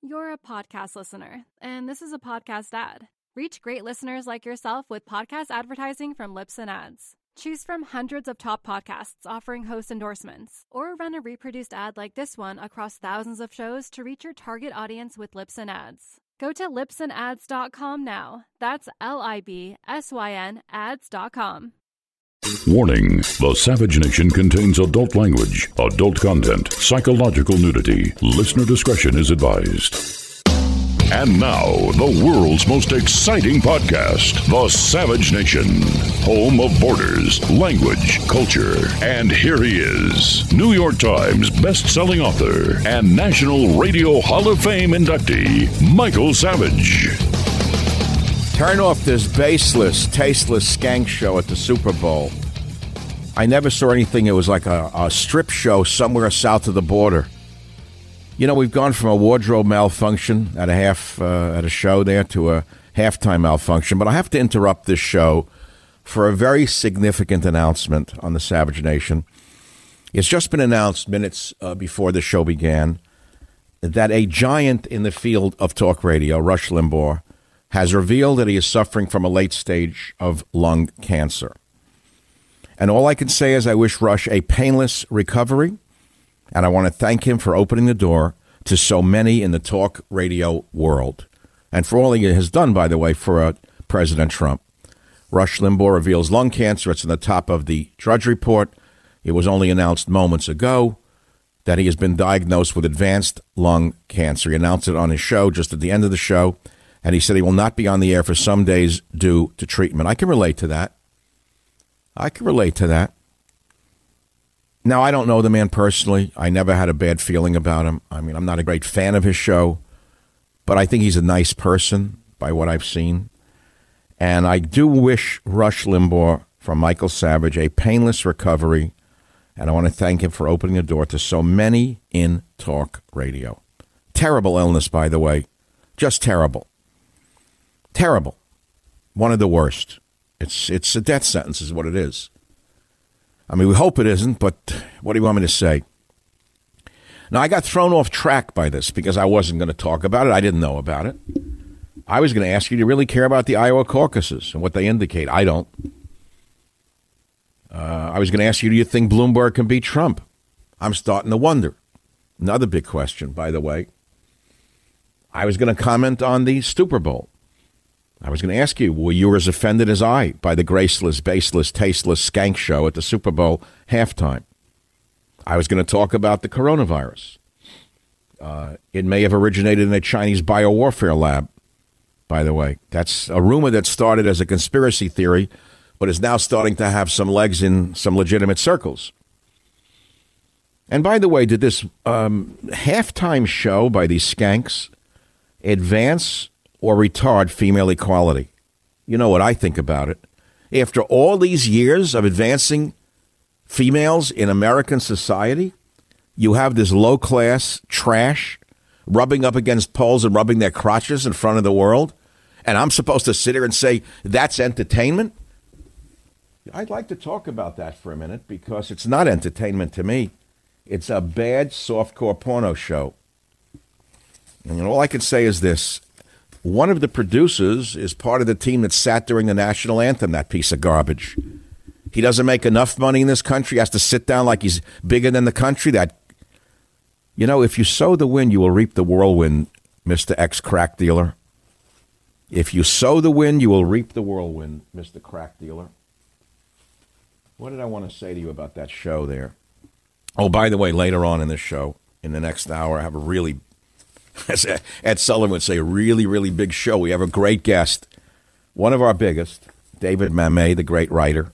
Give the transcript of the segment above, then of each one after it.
You're a podcast listener, and this is a podcast ad. Reach great listeners like yourself with podcast advertising from Libsyn Ads. Choose from hundreds of top podcasts offering host endorsements, or run a reproduced ad like this one across thousands of shows to reach your target audience with Libsyn Ads. Go to libsynads.com now. That's LIBSYN ads.com. Warning: the Savage Nation contains adult language, adult content, psychological nudity. Listener discretion is advised. And now, the world's most exciting podcast, The Savage Nation, home of borders, language, culture. And here he is, New York Times best-selling author and National Radio Hall of Fame inductee, Michael Savage. Turn off this baseless, tasteless skank show at the Super Bowl. I never saw anything. It was like a strip show somewhere south of the border. You know, we've gone from a wardrobe malfunction at a show there to a halftime malfunction. But I have to interrupt this show for a very significant announcement on the Savage Nation. It's just been announced minutes before the show began that a giant in the field of talk radio, Rush Limbaugh, has revealed that he is suffering from a late stage of lung cancer. And all I can say is I wish Rush a painless recovery, and I want to thank him for opening the door to so many in the talk radio world, and for all he has done, by the way, for President Trump. Rush Limbaugh reveals lung cancer. It's on the top of the Drudge Report. It was only announced moments ago that he has been diagnosed with advanced lung cancer. He announced it on his show just at the end of the show, and he said he will not be on the air for some days due to treatment. I can relate to that. Now, I don't know the man personally. I never had a bad feeling about him. I mean, I'm not a great fan of his show, but I think he's a nice person by what I've seen. And I do wish Rush Limbaugh, from Michael Savage, a painless recovery. And I want to thank him for opening the door to so many in talk radio. Terrible illness, by the way. Just terrible. Terrible. One of the worst. It's a death sentence is what it is. I mean, we hope it isn't, but what do you want me to say? Now, I got thrown off track by this because I wasn't going to talk about it. I didn't know about it. I was going to ask you, do you really care about the Iowa caucuses and what they indicate? I don't. I was going to ask you, do you think Bloomberg can beat Trump? I'm starting to wonder. Another big question, by the way. I was going to comment on the Super Bowl. I was going to ask you, were you as offended as I by the graceless, baseless, tasteless skank show at the Super Bowl halftime? I was going to talk about the coronavirus. It may have originated in a Chinese biowarfare lab, by the way. That's a rumor that started as a conspiracy theory, but is now starting to have some legs in some legitimate circles. And by the way, did this halftime show by these skanks advance or retard female equality? You know what I think about it. After all these years of advancing females in American society, you have this low-class trash rubbing up against poles and rubbing their crotches in front of the world, and I'm supposed to sit here and say that's entertainment? I'd like to talk about that for a minute because it's not entertainment to me. It's a bad softcore porno show. And all I can say is this. One of the producers is part of the team that sat during the national anthem, that piece of garbage. He doesn't make enough money in this country. He has to sit down like he's bigger than the country. That, you know, if you sow the wind, you will reap the whirlwind, Mr. Ex-Crack Dealer. If you sow the wind, you will reap the whirlwind, Mr. Crack Dealer. What did I want to say to you about that show there? Oh, by the way, later on in the show, in the next hour, I have a really, as Ed Sullivan would say, a really, really big show. We have a great guest, one of our biggest, David Mamet, the great writer,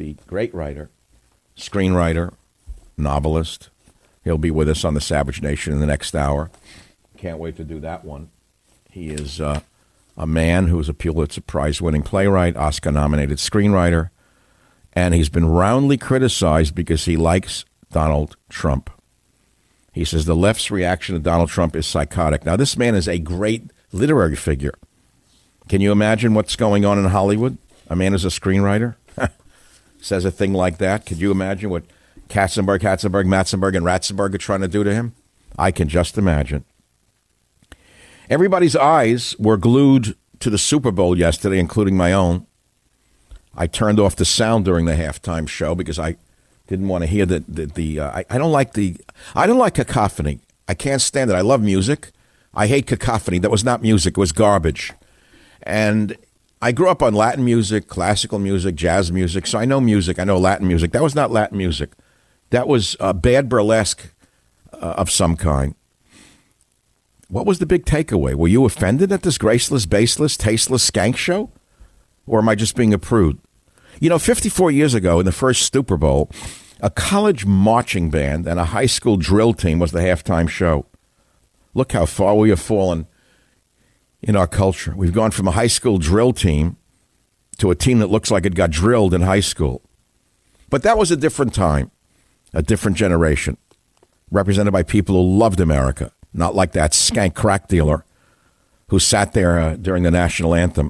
screenwriter, novelist. He'll be with us on the Savage Nation in the next hour. Can't wait to do that one. He is a man who is a Pulitzer Prize-winning playwright, Oscar-nominated screenwriter, and he's been roundly criticized because he likes Donald Trump. He says the left's reaction to Donald Trump is psychotic. Now, this man is a great literary figure. Can you imagine what's going on in Hollywood? A man is a screenwriter, says a thing like that. Could you imagine what Katzenberg, Matzenberg, and Ratzenberg are trying to do to him? I can just imagine. Everybody's eyes were glued to the Super Bowl yesterday, including my own. I turned off the sound during the halftime show because I didn't want to hear I don't like cacophony. I can't stand it. I love music. I hate cacophony. That was not music. It was garbage. And I grew up on Latin music, classical music, jazz music. So I know music. I know Latin music. That was not Latin music. That was bad burlesque of some kind. What was the big takeaway? Were you offended at this graceless, baseless, tasteless skank show? Or am I just being a prude? 54 years ago in the first Super Bowl, a college marching band and a high school drill team was the halftime show. Look how far we have fallen in our culture. We've gone from a high school drill team to a team that looks like it got drilled in high school. But that was a different time, a different generation, represented by people who loved America, not like that skank crack dealer who sat there during the national anthem.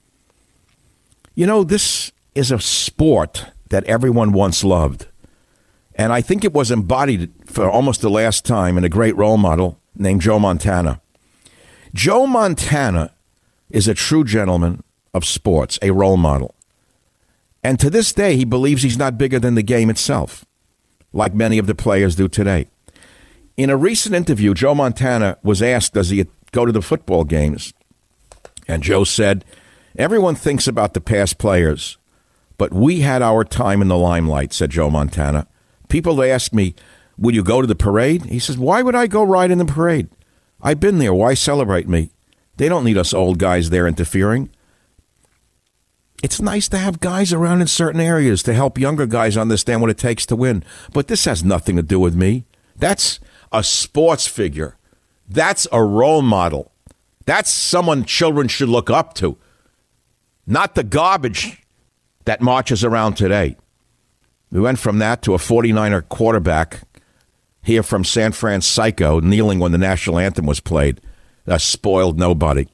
This is a sport that everyone once loved. And I think it was embodied for almost the last time in a great role model named Joe Montana. Joe Montana is a true gentleman of sports, a role model. And to this day, he believes he's not bigger than the game itself, like many of the players do today. In a recent interview, Joe Montana was asked, does he go to the football games? And Joe said, everyone thinks about the past players, but we had our time in the limelight, said Joe Montana. People ask me, will you go to the parade? He says, why would I go ride in the parade? I've been there. Why celebrate me? They don't need us old guys there interfering. It's nice to have guys around in certain areas to help younger guys understand what it takes to win. But this has nothing to do with me. That's a sports figure. That's a role model. That's someone children should look up to. Not the garbage that marches around today. We went from that to a 49er quarterback here from San Francisco kneeling when the national anthem was played. A spoiled nobody.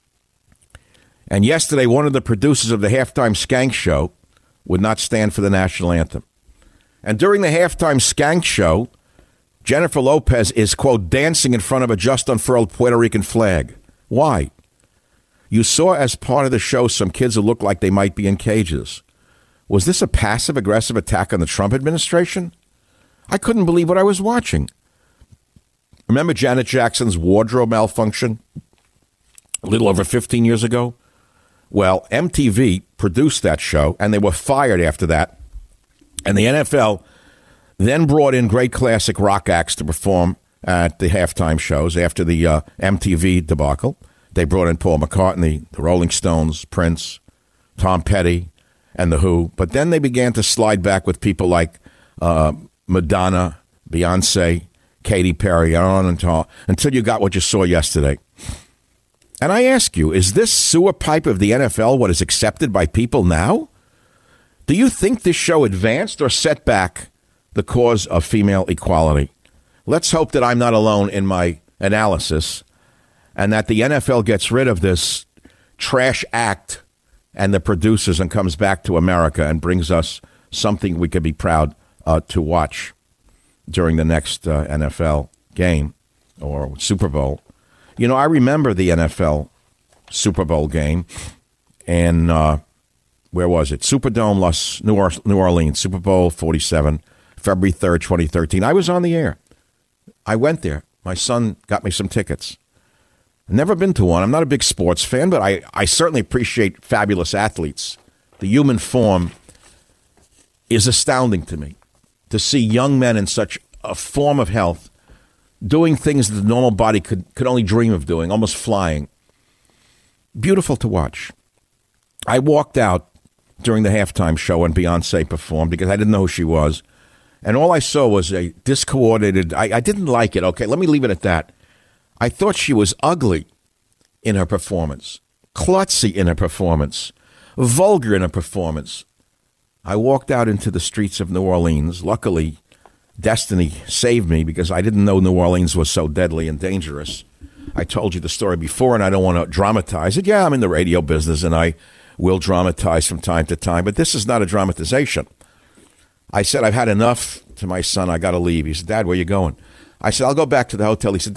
And yesterday, one of the producers of the halftime skank show would not stand for the national anthem. And during the halftime skank show, Jennifer Lopez is, quote, dancing in front of a just unfurled Puerto Rican flag. Why? You saw as part of the show some kids who looked like they might be in cages. Was this a passive-aggressive attack on the Trump administration? I couldn't believe what I was watching. Remember Janet Jackson's wardrobe malfunction a little over 15 years ago? Well, MTV produced that show, and they were fired after that. And the NFL then brought in great classic rock acts to perform at the halftime shows after the MTV debacle. They brought in Paul McCartney, the Rolling Stones, Prince, Tom Petty, and The Who. But then they began to slide back with people like Madonna, Beyonce, Katy Perry, on and on, until you got what you saw yesterday. And I ask you, is this sewer pipe of the NFL what is accepted by people now? Do you think this show advanced or set back the cause of female equality? Let's hope that I'm not alone in my analysis and that the NFL gets rid of this trash act and the producers and comes back to America and brings us something we could be proud to watch during the next NFL game or Super Bowl. You know, I remember the NFL Super Bowl game, and where was it? Superdome, New Orleans, Super Bowl 47, February 3rd, 2013. I was on the air. I went there. My son got me some tickets. Never been to one. I'm not a big sports fan, but I certainly appreciate fabulous athletes. The human form is astounding to me. To see young men in such a form of health doing things that the normal body could only dream of doing, almost flying. Beautiful to watch. I walked out during the halftime show when Beyonce performed because I didn't know who she was. And all I saw was a discoordinated, I didn't like it. Okay, let me leave it at that. I thought she was ugly in her performance, klutzy in her performance, vulgar in her performance. I walked out into the streets of New Orleans. Luckily, destiny saved me because I didn't know New Orleans was so deadly and dangerous. I told you the story before, and I don't want to dramatize it. Yeah, I'm in the radio business, and I will dramatize from time to time, but this is not a dramatization. I said, I've had enough to my son. I got to leave. He said, Dad, where are you going? I said, I'll go back to the hotel. He said, Dad,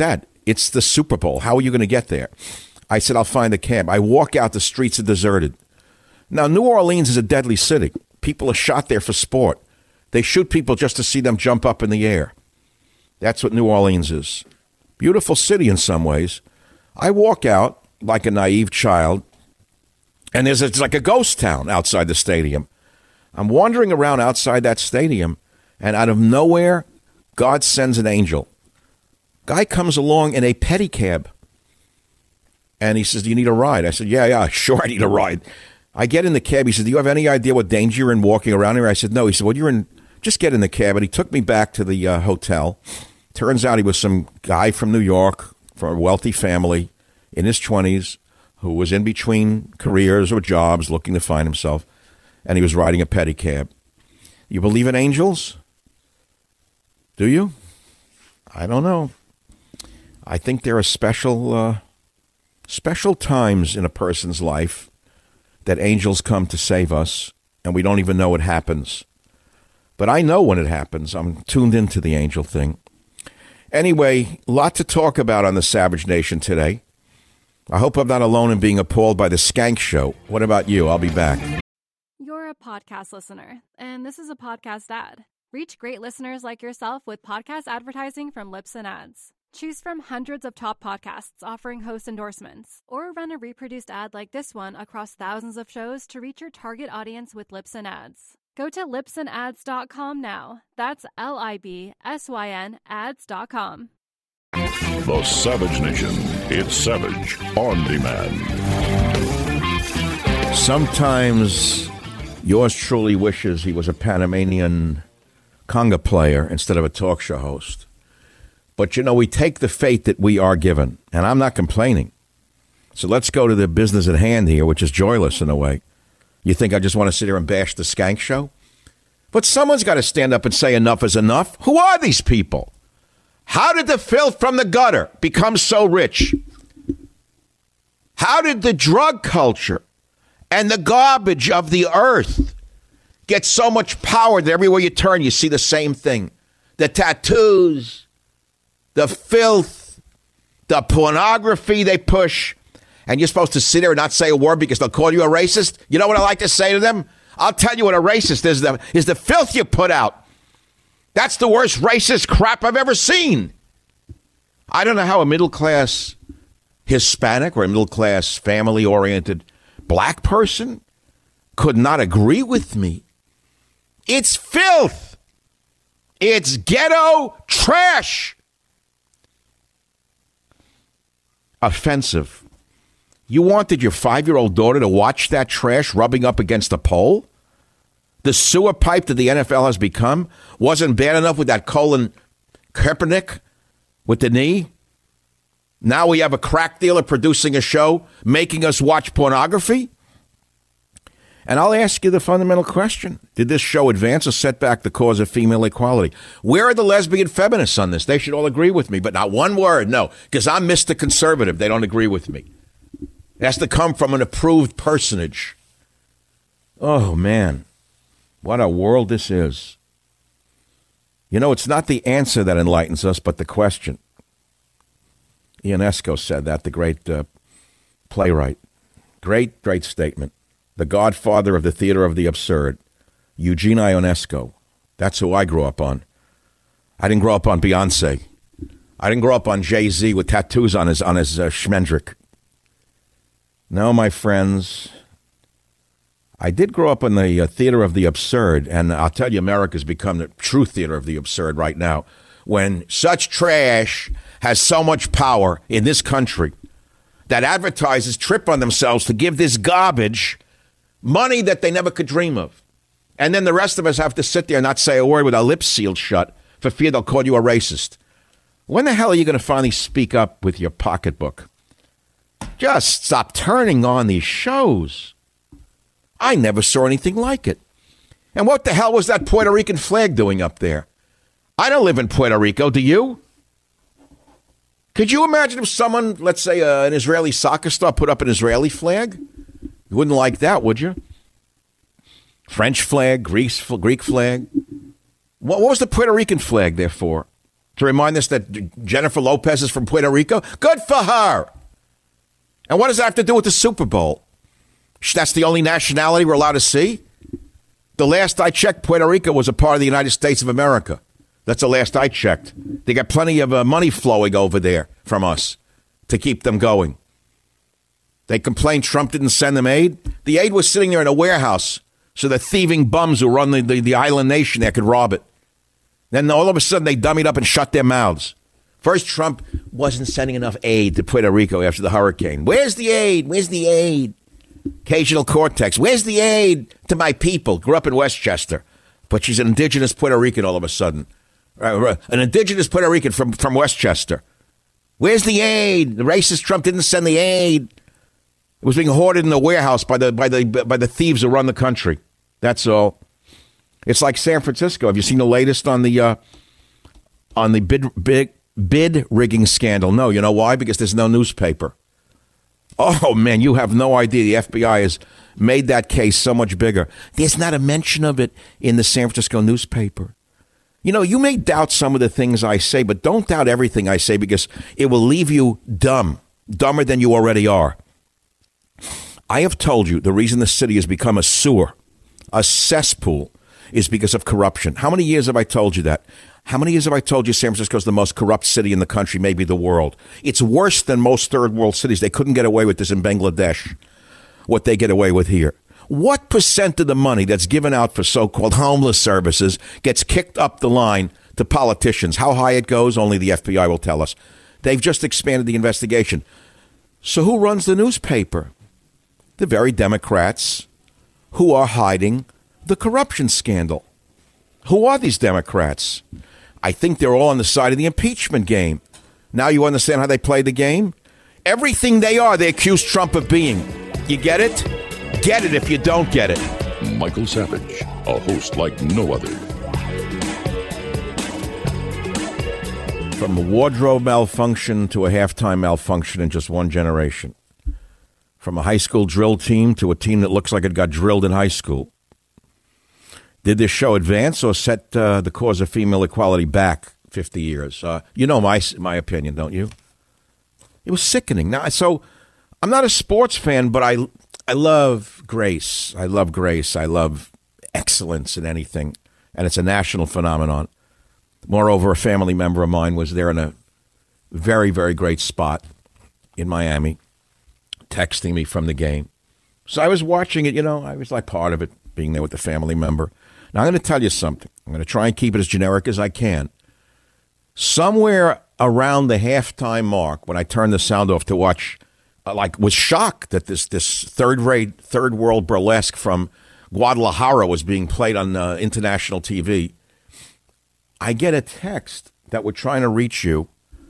It's the Super Bowl. How are you going to get there? I said, I'll find a cab. I walk out, the streets are deserted. Now, New Orleans is a deadly city. People are shot there for sport. They shoot people just to see them jump up in the air. That's what New Orleans is. Beautiful city in some ways. I walk out like a naive child, and it's like a ghost town outside the stadium. I'm wandering around outside that stadium, and out of nowhere, God sends an angel. Guy comes along in a pedicab, and he says, do you need a ride? I said, yeah, sure, I need a ride. I get in the cab. He said, do you have any idea what danger you're in walking around here? I said, no. He said, well, you're in, just get in the cab. And he took me back to the hotel. Turns out he was some guy from New York, from a wealthy family, in his 20s, who was in between careers or jobs, looking to find himself, and he was riding a pedicab. You believe in angels? Do you? I don't know. I think there are special times in a person's life that angels come to save us, and we don't even know it happens. But I know when it happens. I'm tuned into the angel thing. Anyway, a lot to talk about on the Savage Nation today. I hope I'm not alone in being appalled by the Skank Show. What about you? I'll be back. You're a podcast listener, and this is a podcast ad. Reach great listeners like yourself with podcast advertising from Libsyn Ads. Choose from hundreds of top podcasts offering host endorsements, or run a reproduced ad like this one across thousands of shows to reach your target audience with Libsyn Ads. Go to libsynads.com now. That's LIBSYN ads.com. The Savage Nation. It's Savage on Demand. Sometimes yours truly wishes he was a Panamanian conga player instead of a talk show host. But, we take the fate that we are given, and I'm not complaining. So let's go to the business at hand here, which is joyless in a way. You think I just want to sit here and bash the Skank Show? But someone's got to stand up and say enough is enough. Who are these people? How did the filth from the gutter become so rich? How did the drug culture and the garbage of the earth get so much power that everywhere you turn, you see the same thing? The tattoos, the filth, the pornography they push. And you're supposed to sit there and not say a word because they'll call you a racist? You know what I like to say to them? I'll tell you what a racist is. Is the filth you put out. That's the worst racist crap I've ever seen. I don't know how a middle-class Hispanic or a middle-class family-oriented black person could not agree with me. It's filth. It's ghetto trash. Offensive. You wanted your 5-year-old daughter to watch that trash rubbing up against a pole? The sewer pipe that the NFL has become wasn't bad enough with that Colin Kaepernick with the knee? Now we have a crack dealer producing a show, making us watch pornography? And I'll ask you the fundamental question. Did this show advance or set back the cause of female equality? Where are the lesbian feminists on this? They should all agree with me, but not one word. No, because I'm Mr. Conservative. They don't agree with me. It has to come from an approved personage. Oh, man. What a world this is. It's not the answer that enlightens us, but the question. Ionesco said that, the great playwright. Great, great statement. The godfather of the theater of the absurd. Eugene Ionesco. That's who I grew up on. I didn't grow up on Beyonce. I didn't grow up on Jay-Z with tattoos on his schmendrick. No, my friends, I did grow up in the theater of the absurd, and I'll tell you, America's become the true theater of the absurd right now, when such trash has so much power in this country that advertisers trip on themselves to give this garbage money that they never could dream of. And then the rest of us have to sit there and not say a word with our lips sealed shut for fear they'll call you a racist. When the hell are you going to finally speak up with your pocketbook? Just stop turning on these shows. I never saw anything like it. And what the hell was that Puerto Rican flag doing up there? I don't live in Puerto Rico. Do you? Could you imagine if someone, let's say an Israeli soccer star, put up an Israeli flag? You wouldn't like that, would you? French flag, Greek flag. What was the Puerto Rican flag there for? to remind us that Jennifer Lopez is from Puerto Rico? Good for her. And what does that have to do with the Super Bowl? That's the only nationality we're allowed to see? The last I checked, Puerto Rico was a part of the United States of America. That's the last I checked. They got plenty of money flowing over there from us to keep them going. They complained Trump didn't send them aid. The aid was sitting there in a warehouse so the thieving bums who run the island nation there could rob it. Then all of a sudden they dummied up and shut their mouths. First, Trump wasn't sending enough aid to Puerto Rico after the hurricane. Where's the aid? Where's the aid? Occasional Cortex. Where's the aid to my people? Grew up in Westchester. But she's an indigenous Puerto Rican all of a sudden. An indigenous Puerto Rican from Westchester. Where's the aid? The racist Trump didn't send the aid. It was being hoarded in the warehouse by the thieves who run the country. That's all. It's like San Francisco. Have you seen the latest on the bid rigging scandal? No. You know why? Because there's no newspaper. Oh, man, you have no idea. The FBI has made that case so much bigger. There's not a mention of it in the San Francisco newspaper. You know, you may doubt some of the things I say, but don't doubt everything I say because it will leave you dumber than you already are. I have told you the reason the city has become a sewer, a cesspool, is because of corruption. How many years have I told you that? How many years have I told you San Francisco is the most corrupt city in the country, maybe the world? It's worse than most third world cities. They couldn't get away with this in Bangladesh, what they get away with here. What percent of the money that's given out for so-called homeless services gets kicked up the line to politicians? How high it goes, only the FBI will tell us. They've just expanded the investigation. So who runs the newspaper? The very Democrats who are hiding the corruption scandal. Who are these Democrats? I think they're all on the side of the impeachment game. Now you understand how they play the game? Everything they are, they accuse Trump of being. You get it? Get it if you don't get it. Michael Savage, a host like no other. From a wardrobe malfunction to a halftime malfunction in just one generation. From a high school drill team to a team that looks like it got drilled in high school. Did this show advance or set the cause of female equality back 50 years? You know my opinion, don't you? It was sickening. Now, so I'm not a sports fan, but I love grace. I love grace. I love excellence in anything, and it's a national phenomenon. Moreover, a family member of mine was there in a very, very great spot in Miami, texting me from the game. So I was watching it, I was like part of it, being there with the family member. Now, I'm going to tell you something. I'm going to try and keep it as generic as I can. Somewhere around the halftime mark, when I turned the sound off to watch, was shocked that this third-rate, third-world burlesque from Guadalajara was being played on international TV. I get a text that we're trying to reach you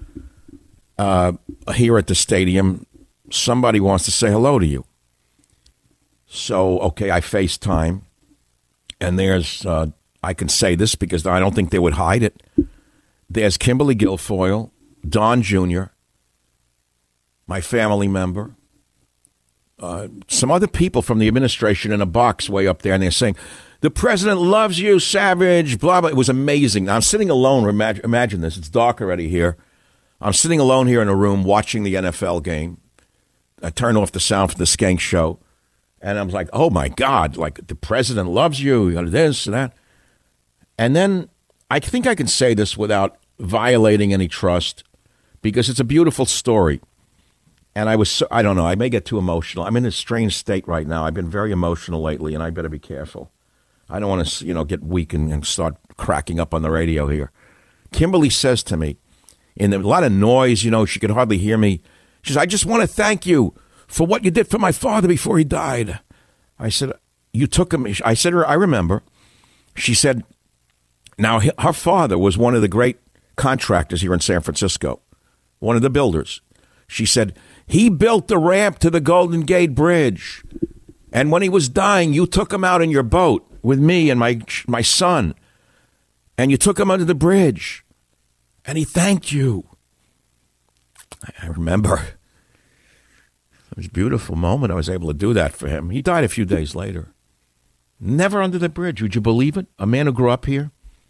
here at the stadium. Somebody wants to say hello to you. So, okay, I FaceTime. And there's, I can say this because I don't think they would hide it. There's Kimberly Guilfoyle, Don Jr., my family member, some other people from the administration in a box way up there, and they're saying, the president loves you, Savage, blah, blah. It was amazing. Now, I'm sitting alone. Imagine this. It's dark already here. I'm sitting alone here in a room watching the NFL game. I turn off the sound for the Skank Show. And I was like, oh, my God, like the president loves you, you know, this and that. And then I think I can say this without violating any trust because it's a beautiful story. And I don't know, I may get too emotional. I'm in a strange state right now. I've been very emotional lately, and I better be careful. I don't want to, get weak and start cracking up on the radio here. Kimberly says to me, in a lot of noise, she could hardly hear me. She says, I just want to thank you for what you did for my father before he died. I said, you took him. I said, I remember. She said, now her father was one of the great contractors here in San Francisco, one of the builders. She said, he built the ramp to the Golden Gate Bridge. And when he was dying, you took him out in your boat with me and my son. And you took him under the bridge. And he thanked you. I remember. It was a beautiful moment. I was able to do that for him. He died a few days later. Never under the bridge. Would you believe it? A man who grew up here.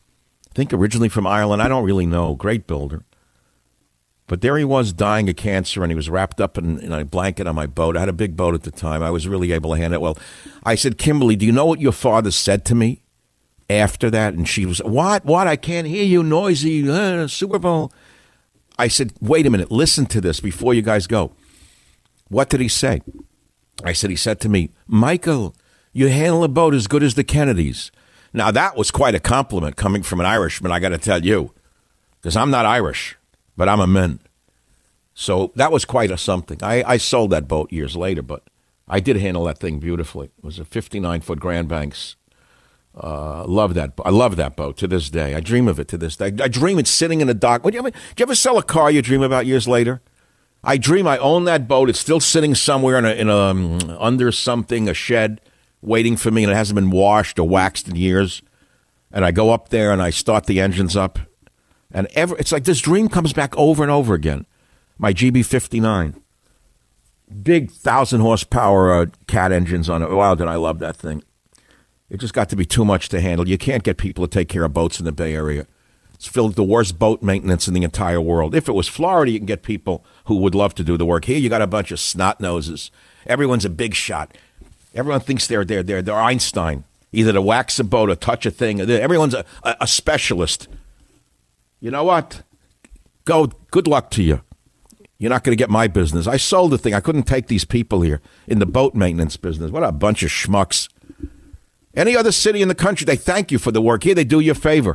I think originally from Ireland. I don't really know. Great builder. But there he was dying of cancer, and he was wrapped up in a blanket on my boat. I had a big boat at the time. I was really able to handle it well. I said, Kimberly, do you know what your father said to me after that? And she was, what? I can't hear you, noisy, Super Bowl. I said, wait a minute, listen to this before you guys go. What did he say? I said, he said to me, Michael, you handle a boat as good as the Kennedys. Now, that was quite a compliment coming from an Irishman, I got to tell you, because I'm not Irish, but I'm a man. So that was quite a something. I sold that boat years later, but I did handle that thing beautifully. It was a 59-foot Grand Banks. Love that. I love that boat to this day. I dream of it to this day. I dream it sitting in a dock. Do you ever sell a car you dream about years later? I dream I own that boat. It's still sitting somewhere in a under something, a shed, waiting for me, and it hasn't been washed or waxed in years. And I go up there and I start the engines up, and it's like this dream comes back over and over again. My GB59, big 1,000 horsepower Cat engines on it. Wow, did I love that thing! It just got to be too much to handle. You can't get people to take care of boats in the Bay Area. It's filled with the worst boat maintenance in the entire world. If it was Florida, you can get people who would love to do the work. Here, you got a bunch of snot noses. Everyone's a big shot. Everyone thinks they're Einstein, either to wax a boat or touch a thing. Everyone's a specialist. You know what? Good luck to you. You're not going to get my business. I sold the thing. I couldn't take these people here in the boat maintenance business. What a bunch of schmucks. Any other city in the country, they thank you for the work. Here, they do you a favor.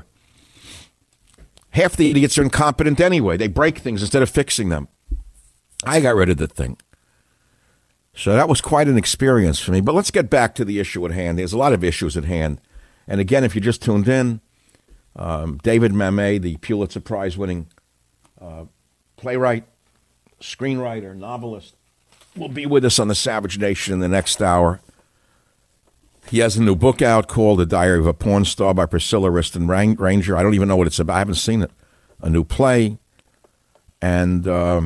Half the idiots are incompetent anyway. They break things instead of fixing them. I got rid of the thing. So that was quite an experience for me. But let's get back to the issue at hand. There's a lot of issues at hand. And again, if you just tuned in, David Mamet, the Pulitzer Prize-winning playwright, screenwriter, novelist, will be with us on the Savage Nation in the next hour. He has a new book out called The Diary of a Porn Star by Priscilla Riston Ranger. I don't even know what it's about. I haven't seen it. A new play. And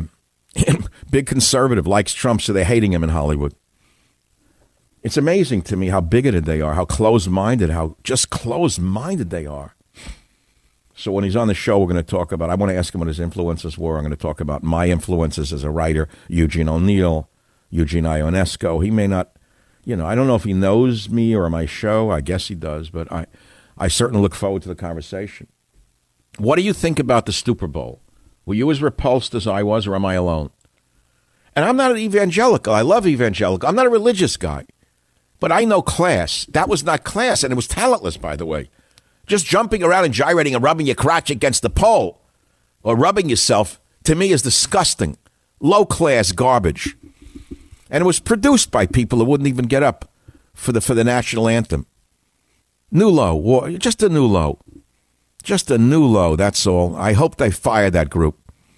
big conservative, likes Trump, so they're hating him in Hollywood. It's amazing to me how bigoted they are, how closed-minded, how just closed-minded they are. So when he's on the show, we're going to talk about, I want to ask him what his influences were. I'm going to talk about my influences as a writer, Eugene O'Neill, Eugene Ionesco. He may not, I don't know if he knows me or my show. I guess he does, but I certainly look forward to the conversation. What do you think about the Super Bowl? Were you as repulsed as I was, or am I alone? And I'm not an evangelical. I love evangelical. I'm not a religious guy. But I know class. That was not class, and it was talentless, by the way. Just jumping around and gyrating and rubbing your crotch against the pole or rubbing yourself, to me, is disgusting. Low-class garbage. And it was produced by people who wouldn't even get up for the national anthem. New low. Just a new low. Just a new low, that's all. I hope they fire that group.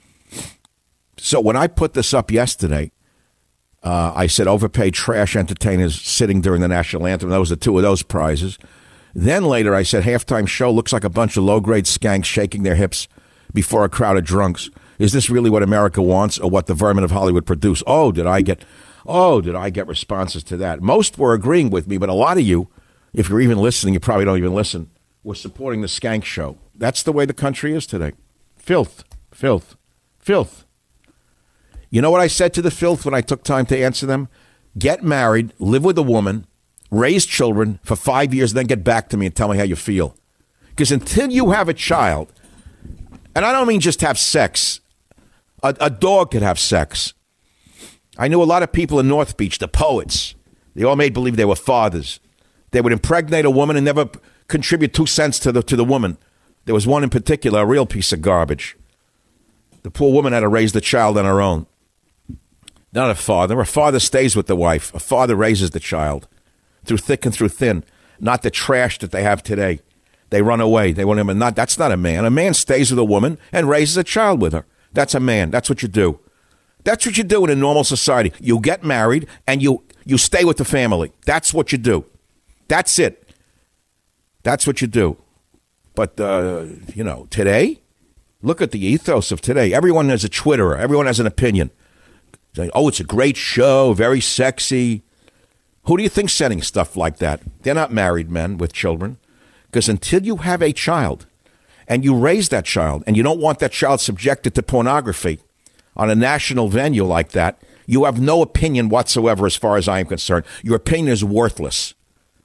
So when I put this up yesterday, I said overpaid trash entertainers sitting during the national anthem. Those are two of those prizes. Then later I said halftime show looks like a bunch of low-grade skanks shaking their hips before a crowd of drunks. Is this really what America wants, or what the vermin of Hollywood produce? Did I get responses to that? Most were agreeing with me, but a lot of you, if you're even listening, you probably don't even listen, were supporting the skank show. That's the way the country is today. Filth, filth, filth. You know what I said to the filth when I took time to answer them? Get married, live with a woman, raise children for 5 years, then get back to me and tell me how you feel. Because until you have a child, and I don't mean just have sex, a dog could have sex. I knew a lot of people in North Beach, the poets, they all made believe they were fathers. They would impregnate a woman and never contribute 2 cents to the woman. There was one in particular, a real piece of garbage. The poor woman had to raise the child on her own. Not a father. A father stays with the wife. A father raises the child through thick and through thin, not the trash that they have today. They run away. They want him. That's not a man. A man stays with a woman and raises a child with her. That's a man. That's what you do. That's what you do in a normal society. You get married and you stay with the family. That's what you do. That's it. That's what you do. But, today, look at the ethos of today. Everyone has a Twitterer. Everyone has an opinion. Saying, it's a great show, very sexy. Who do you think's sending stuff like that? They're not married men with children. Because until you have a child, and you raise that child, and you don't want that child subjected to pornography on a national venue like that, you have no opinion whatsoever as far as I am concerned. Your opinion is worthless.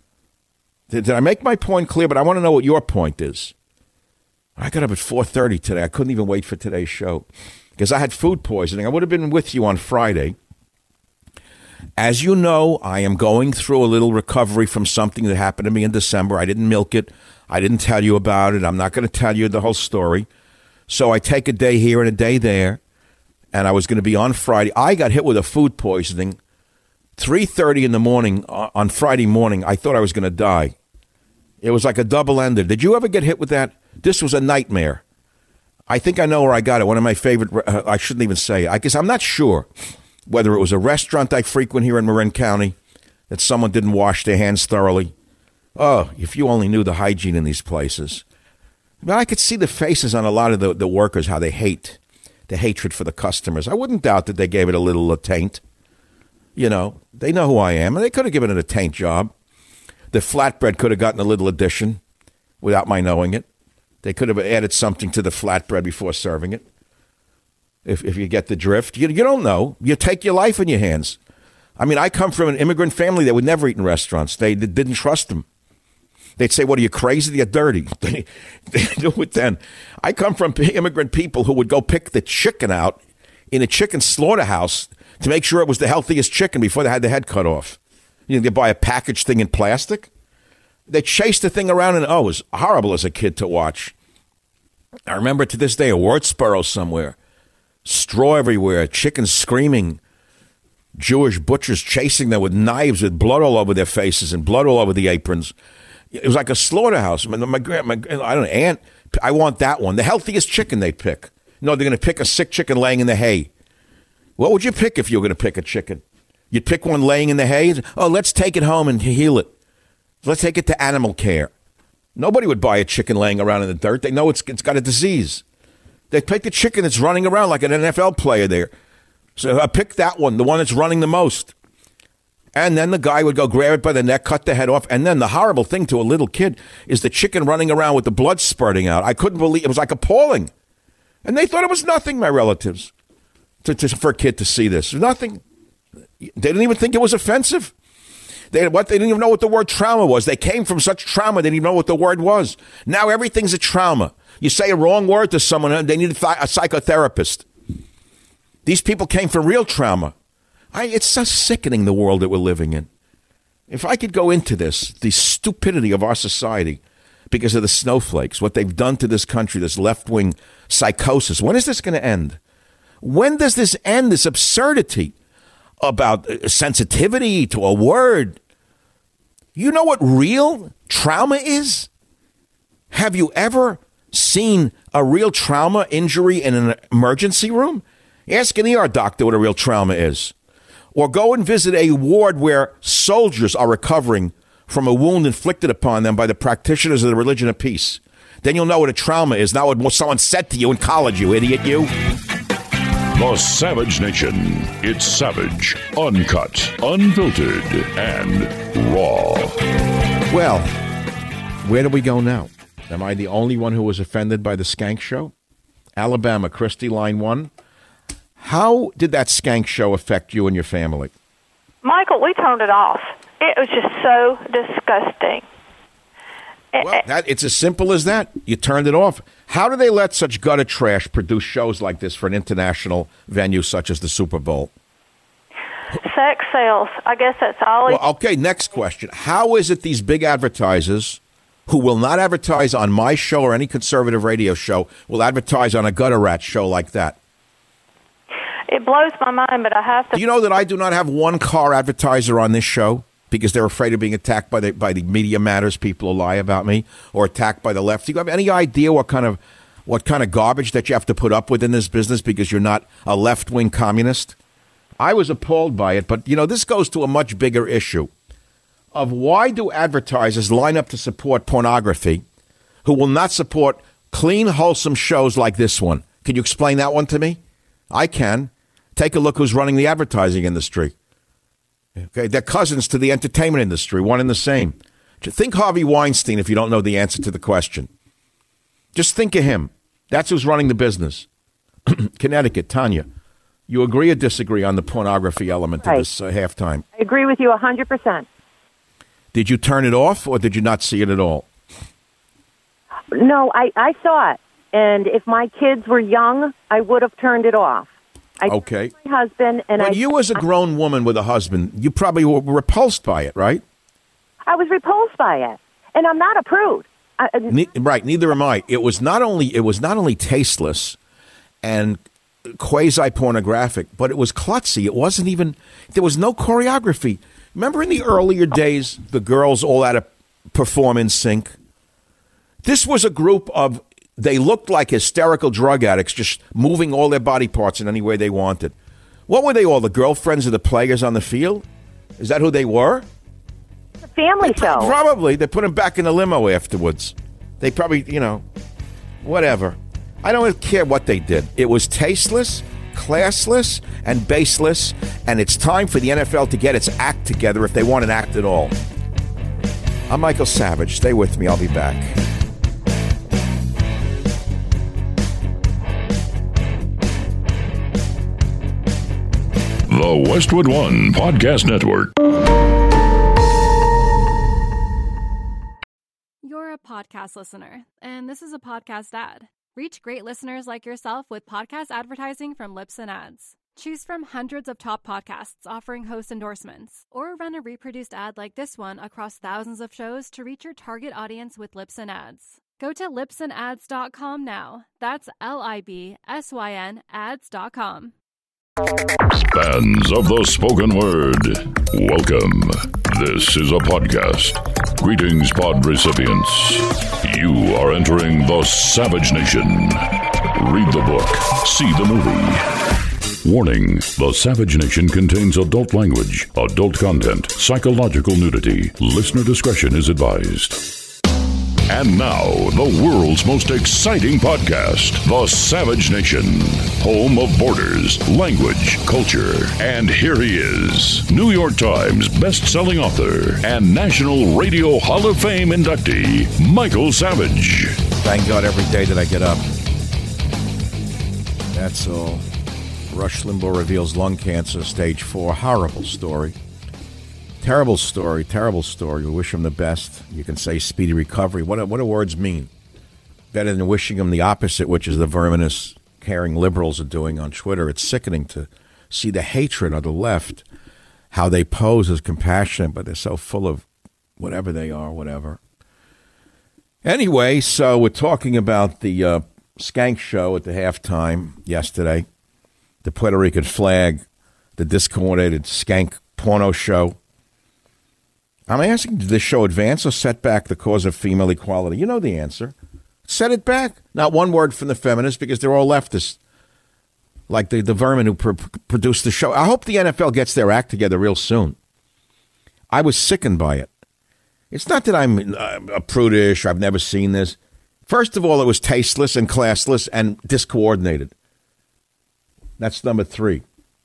Did I make my point clear? But I want to know what your point is. I got up at 4:30 today. I couldn't even wait for today's show because I had food poisoning. I would have been with you on Friday. As you know, I am going through a little recovery from something that happened to me in December. I didn't milk it. I didn't tell you about it. I'm not going to tell you the whole story. So I take a day here and a day there, and I was going to be on Friday. I got hit with a food poisoning 3:30 in the morning on Friday morning. I thought I was going to die. It was like a double-ender. Did you ever get hit with that? This was a nightmare. I think I know where I got it. One of my favorite, I shouldn't even say it. I guess I'm not sure whether it was a restaurant I frequent here in Marin County that someone didn't wash their hands thoroughly. Oh, if you only knew the hygiene in these places. But I could see the faces on a lot of the workers, how they hate, the hatred for the customers. I wouldn't doubt that they gave it a little taint. You know, they know who I am, and they could have given it a taint job. The flatbread could have gotten a little addition without my knowing it. They could have added something to the flatbread before serving it. If you get the drift, you don't know. You take your life in your hands. I mean, I come from an immigrant family that would never eat in restaurants. They didn't trust them. They'd say, what, are you crazy? You're dirty. They do it then. I come from immigrant people who would go pick the chicken out in a chicken slaughterhouse to make sure it was the healthiest chicken before they had the head cut off. You know, they buy a packaged thing in plastic. They chased the thing around, and it was horrible as a kid to watch. I remember to this day a Wurtsboro somewhere. Straw everywhere, chickens screaming, Jewish butchers chasing them with knives with blood all over their faces and blood all over the aprons. It was like a slaughterhouse. My I don't know, aunt, I want that one. The healthiest chicken they'd pick. No, they're going to pick a sick chicken laying in the hay. What would you pick if you were going to pick a chicken? You'd pick one laying in the hay? Oh, let's take it home and heal it. Let's take it to animal care. Nobody would buy a chicken laying around in the dirt. They know it's got a disease. They pick the chicken that's running around like an NFL player there. So I pick that one, the one that's running the most. And then the guy would go grab it by the neck, cut the head off. And then the horrible thing to a little kid is the chicken running around with the blood spurting out. I couldn't believe it. Was like appalling. And they thought it was nothing, my relatives, for a kid to see this. Nothing. They didn't even think it was offensive. They didn't even know what the word trauma was. They came from such trauma, they didn't even know what the word was. Now everything's a trauma. You say a wrong word to someone, they need a psychotherapist. These people came from real trauma. It's so sickening, the world that we're living in. If I could go into this, the stupidity of our society because of the snowflakes, what they've done to this country, this left-wing psychosis, when is this going to end? When does this end, this absurdity about sensitivity to a word? You know what real trauma is? Have you ever seen a real trauma injury in an emergency room? Ask an ER doctor what a real trauma is. Or go and visit a ward where soldiers are recovering from a wound inflicted upon them by the practitioners of the religion of peace. Then you'll know what a trauma is, not what someone said to you in college, you idiot, you. The Savage Nation. It's savage, uncut, unfiltered, and raw. Well, where do we go now? Am I the only one who was offended by the skank show? Alabama, Christy, line 1. How did that skank show affect you and your family? Michael, we turned it off. It was just so disgusting. Well, it's as simple as that. You turned it off. How do they let such gutter trash produce shows like this for an international venue such as the Super Bowl? Sex sales. I guess that's all. Well, okay, next question. How is it these big advertisers who will not advertise on my show or any conservative radio show will advertise on a gutter rat show like that? It blows my mind, but I have to. Do you know that I do not have one car advertiser on this show because they're afraid of being attacked by the Media Matters people who lie about me, or attacked by the left? Do you have any idea what kind of garbage that you have to put up with in this business because you're not a left-wing communist? I was appalled by it, but this goes to a much bigger issue of why do advertisers line up to support pornography who will not support clean, wholesome shows like this one? Can you explain that one to me? I can. Take a look who's running the advertising industry. Okay, they're cousins to the entertainment industry, one and the same. Think Harvey Weinstein if you don't know the answer to the question. Just think of him. That's who's running the business. Connecticut, Tanya, you agree or disagree on the pornography element of this halftime? I agree with you 100%. Did you turn it off or did you not see it at all? No, I saw it. And if my kids were young, I would have turned it off. Okay. My husband and but you as a grown woman with a husband, you probably were repulsed by it, right? I was repulsed by it. And I'm not a prude. Right, neither am I. It was not only tasteless and quasi-pornographic, but it was klutzy. It wasn't even, there was no choreography. Remember in the earlier days, the girls all had to perform in sync? This was a group of, they looked like hysterical drug addicts, just moving all their body parts in any way they wanted. What were they all, the girlfriends of the players on the field? Is that who they were? A family show. Probably. They put them back in the limo afterwards. They probably, whatever. I don't care what they did. It was tasteless, classless, and baseless, and it's time for the NFL to get its act together if they want an act at all. I'm Michael Savage. Stay with me. I'll be back. The Westwood One Podcast Network. You're a podcast listener, and this is a podcast ad. Reach great listeners like yourself with podcast advertising from Libsyn Ads. Choose from hundreds of top podcasts offering host endorsements, or run a reproduced ad like this one across thousands of shows to reach your target audience with Libsyn Ads. Go to libsynads.com now. That's LIBSYN ads.com. Fans of the spoken word, welcome. This is a podcast. Greetings, pod recipients. You are entering the Savage Nation. Read the book, see the movie. Warning, the Savage Nation contains adult language, adult content, psychological nudity. Listener discretion is advised. And now, the world's most exciting podcast, The Savage Nation, home of borders, language, culture. And here he is, New York Times best-selling author and National Radio Hall of Fame inductee, Michael Savage. Thank God every day that I get up. That's all. Rush Limbaugh reveals lung cancer, stage 4. Horrible story. Terrible story, terrible story. We wish him the best. You can say speedy recovery. What do words mean? Better than wishing him the opposite, which is the verminous, caring liberals are doing on Twitter. It's sickening to see the hatred of the left, how they pose as compassionate, but they're so full of whatever they are, whatever. Anyway, so we're talking about the skank show at the halftime yesterday, the Puerto Rican flag, the discoordinated skank porno show. I'm asking, did this show advance or set back the cause of female equality? You know the answer. Set it back. Not one word from the feminists because they're all leftists, like the vermin who produced the show. I hope the NFL gets their act together real soon. I was sickened by it. It's not that I'm a prudish or I've never seen this. First of all, it was tasteless and classless and discoordinated. That's number 3.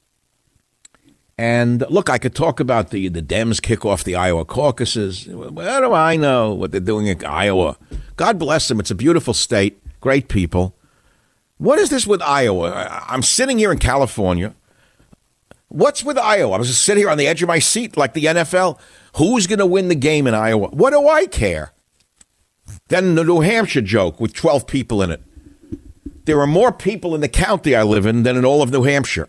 And look, I could talk about the Dems kick off the Iowa caucuses. How do I know what they're doing in Iowa? God bless them. It's a beautiful state. Great people. What is this with Iowa? I'm sitting here in California. What's with Iowa? I was just sitting here on the edge of my seat like the NFL. Who's going to win the game in Iowa? What do I care? Then the New Hampshire joke with 12 people in it. There are more people in the county I live in than in all of New Hampshire.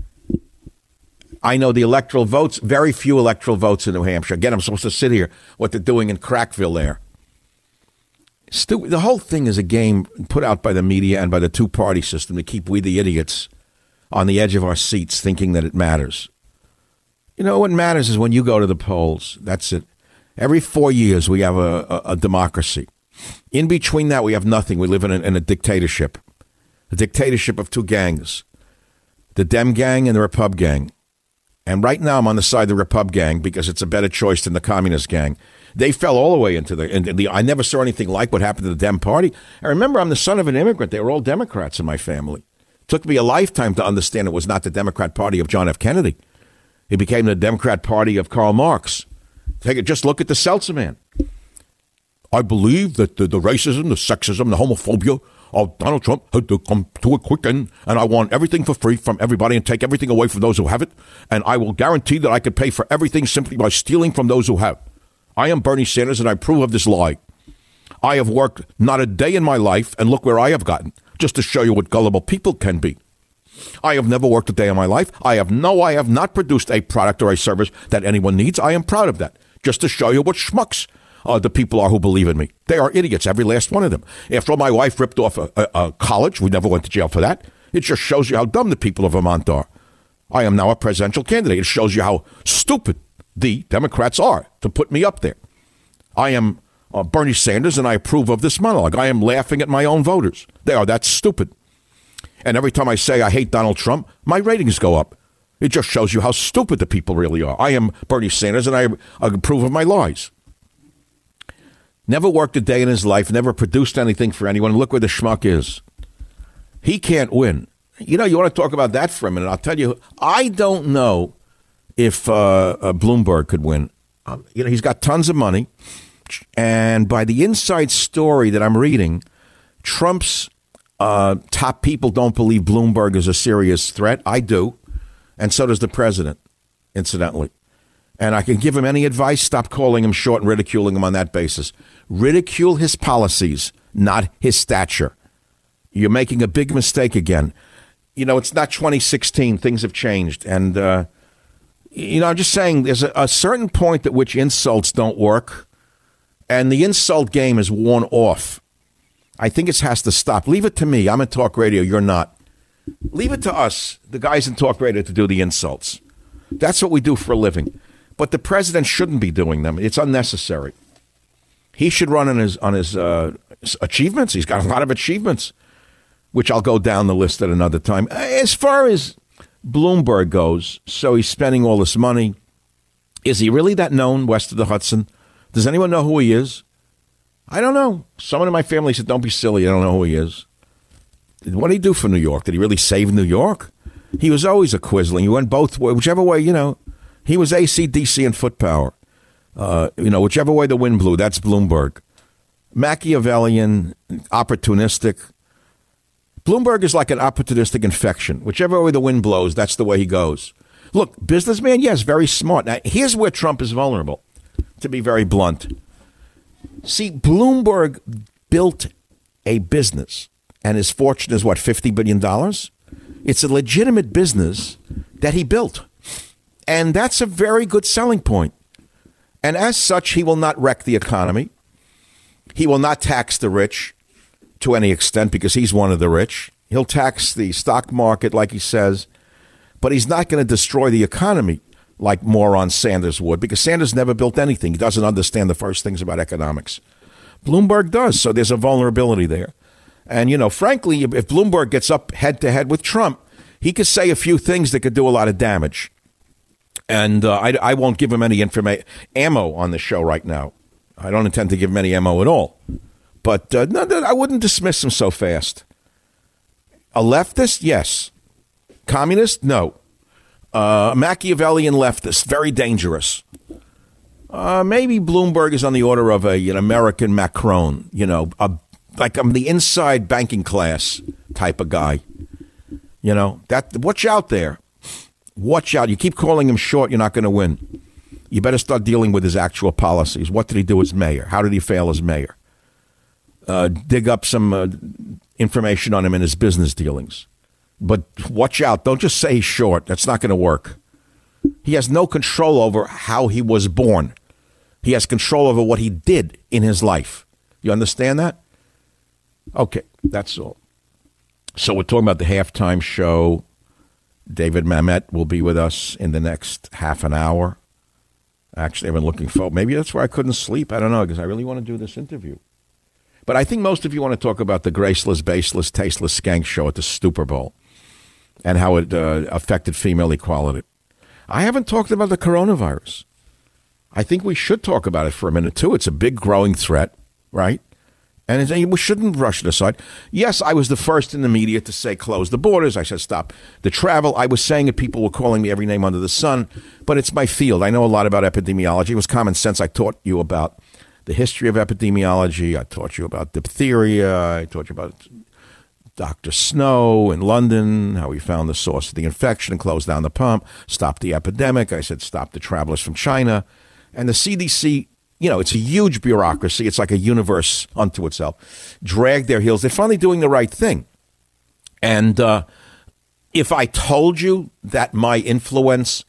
I know the electoral votes, very few electoral votes in New Hampshire. Again, I'm supposed to sit here, what they're doing in Crackville there. The whole thing is a game put out by the media and by the two-party system to keep we the idiots on the edge of our seats thinking that it matters. You know, what matters is when you go to the polls. That's it. Every 4 years we have a democracy. In between that, we have nothing. We live in a dictatorship. A dictatorship of two gangs. The Dem gang and the Repub gang. And right now I'm on the side of the Repub gang because it's a better choice than the Communist gang. They fell all the way into the I never saw anything like what happened to the Dem party. I remember I'm the son of an immigrant. They were all Democrats in my family. It took me a lifetime to understand it was not the Democrat Party of John F. Kennedy. It became the Democrat Party of Karl Marx. Just look at the Seltzer man. I believe that the racism, the sexism, the homophobia of Donald Trump had to come to a quick end, and I want everything for free from everybody and take everything away from those who have it, and I will guarantee that I could pay for everything simply by stealing from those who have. I am Bernie Sanders, and I approve of this lie. I have worked not a day in my life, and look where I have gotten, just to show you what gullible people can be. I have never worked a day in my life. I have not produced a product or a service that anyone needs. I am proud of that, just to show you what schmucks the people are who believe in me. They are idiots, every last one of them. After all, my wife ripped off a college. We never went to jail for that. It just shows you how dumb the people of Vermont are. I am now a presidential candidate. It shows you how stupid the Democrats are to put me up there. I am Bernie Sanders, and I approve of this monologue. I am laughing at my own voters. They are that stupid. And every time I say I hate Donald Trump, my ratings go up. It just shows you how stupid the people really are. I am Bernie Sanders, and I approve of my lies. Never worked a day in his life, never produced anything for anyone. Look where the schmuck is. He can't win. You know, you want to talk about that for a minute. I'll tell you, I don't know if Bloomberg could win. He's got tons of money. And by the inside story that I'm reading, Trump's top people don't believe Bloomberg is a serious threat. I do. And so does the president, incidentally. And I can give him any advice. Stop calling him short and ridiculing him on that basis. Ridicule his policies, not his stature. You're making a big mistake again. You know, it's not 2016. Things have changed. And, I'm just saying there's a certain point at which insults don't work. And the insult game is worn off. I think it has to stop. Leave it to me. I'm in talk radio. You're not. Leave it to us, the guys in talk radio, to do the insults. That's what we do for a living. But the president shouldn't be doing them. It's unnecessary. He should run on his achievements. He's got a lot of achievements, which I'll go down the list at another time. As far as Bloomberg goes, so he's spending all this money. Is he really that known west of the Hudson? Does anyone know who he is? I don't know. Someone in my family said, don't be silly. I don't know who he is. What did he do for New York? Did he really save New York? He was always a Quisling. He went both ways. Whichever way, he was AC/DC and foot power. Whichever way the wind blew, that's Bloomberg. Machiavellian, opportunistic. Bloomberg is like an opportunistic infection. Whichever way the wind blows, that's the way he goes. Look, businessman, yes, very smart. Now, here's where Trump is vulnerable, to be very blunt. See, Bloomberg built a business, and his fortune is, $50 billion? It's a legitimate business that he built. And that's a very good selling point. And as such, he will not wreck the economy. He will not tax the rich to any extent because he's one of the rich. He'll tax the stock market, like he says, but he's not going to destroy the economy like moron Sanders would, because Sanders never built anything. He doesn't understand the first things about economics. Bloomberg does, so there's a vulnerability there. And, frankly, if Bloomberg gets up head-to-head with Trump, he could say a few things that could do a lot of damage. And I won't give him any ammo on the show right now. I don't intend to give him any ammo at all. But no, I wouldn't dismiss him so fast. A leftist? Yes. Communist? No. Machiavellian leftist, very dangerous. Maybe Bloomberg is on the order of an American Macron, like I'm the inside banking class type of guy. Watch out there. Watch out. You keep calling him short, you're not going to win. You better start dealing with his actual policies. What did he do as mayor? How did he fail as mayor? Dig up some information on him in his business dealings. But watch out. Don't just say he's short. That's not going to work. He has no control over how he was born. He has control over what he did in his life. You understand that? Okay, that's all. So we're talking about the halftime show. David Mamet will be with us in the next half an hour. Actually, I've been looking forward. Maybe that's why I couldn't sleep. I don't know, because I really want to do this interview. But I think most of you want to talk about the graceless, baseless, tasteless skank show at the Super Bowl and how it affected female equality. I haven't talked about the coronavirus. I think we should talk about it for a minute, too. It's a big growing threat, right? And we shouldn't brush it aside. Yes, I was the first in the media to say close the borders. I said stop the travel. I was saying it. People were calling me every name under the sun. But it's my field. I know a lot about epidemiology. It was common sense I taught you about. the history of epidemiology. I taught you about diphtheria. I taught you about Dr. Snow in London, how he found the source of the infection and closed down the pump, stopped the epidemic. I said stop the travelers from China. And the CDC, it's a huge bureaucracy. It's like a universe unto itself. Dragged their heels. They're finally doing the right thing. And if I told you that my influence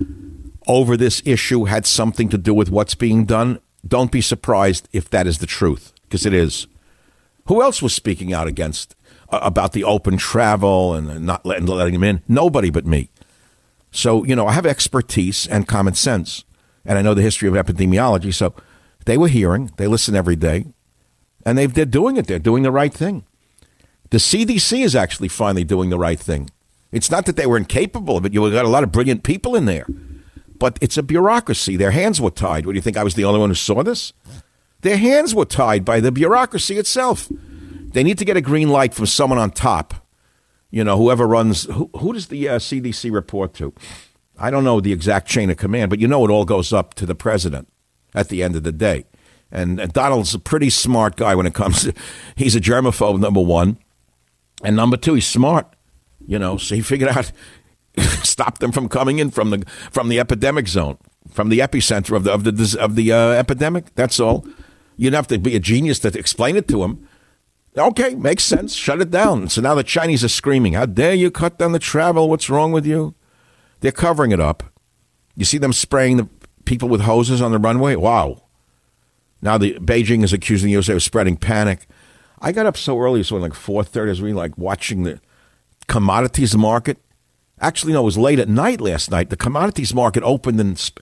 over this issue had something to do with what's being done, don't be surprised if that is the truth, because it is. Who else was speaking out about the open travel and not letting them in? Nobody but me. So, I have expertise and common sense, and I know the history of epidemiology. So they were hearing, they listen every day, and they're doing it. They're doing the right thing. The CDC is actually finally doing the right thing. It's not that they were incapable of it. You got a lot of brilliant people in there. But it's a bureaucracy. Their hands were tied. What, do you think I was the only one who saw this? Their hands were tied by the bureaucracy itself. They need to get a green light from someone on top. Whoever runs, who does the CDC report to? I don't know the exact chain of command, but it all goes up to the president at the end of the day. And Donald's a pretty smart guy when it comes to, he's a germaphobe, number one. And number two, he's smart. So he figured out, stop them from coming in from the epidemic zone, from the epicenter of the epidemic. That's all. You'd have to be a genius to explain it to him. Okay, makes sense. Shut it down. So now the Chinese are screaming, how dare you cut down the travel? What's wrong with you? They're covering it up. You see them spraying the people with hoses on the runway? Wow. Now Beijing is accusing the USA of spreading panic. I got up so early, so like 4:30, I was really watching the commodities market. Actually, no, it was late at night last night. The commodities market opened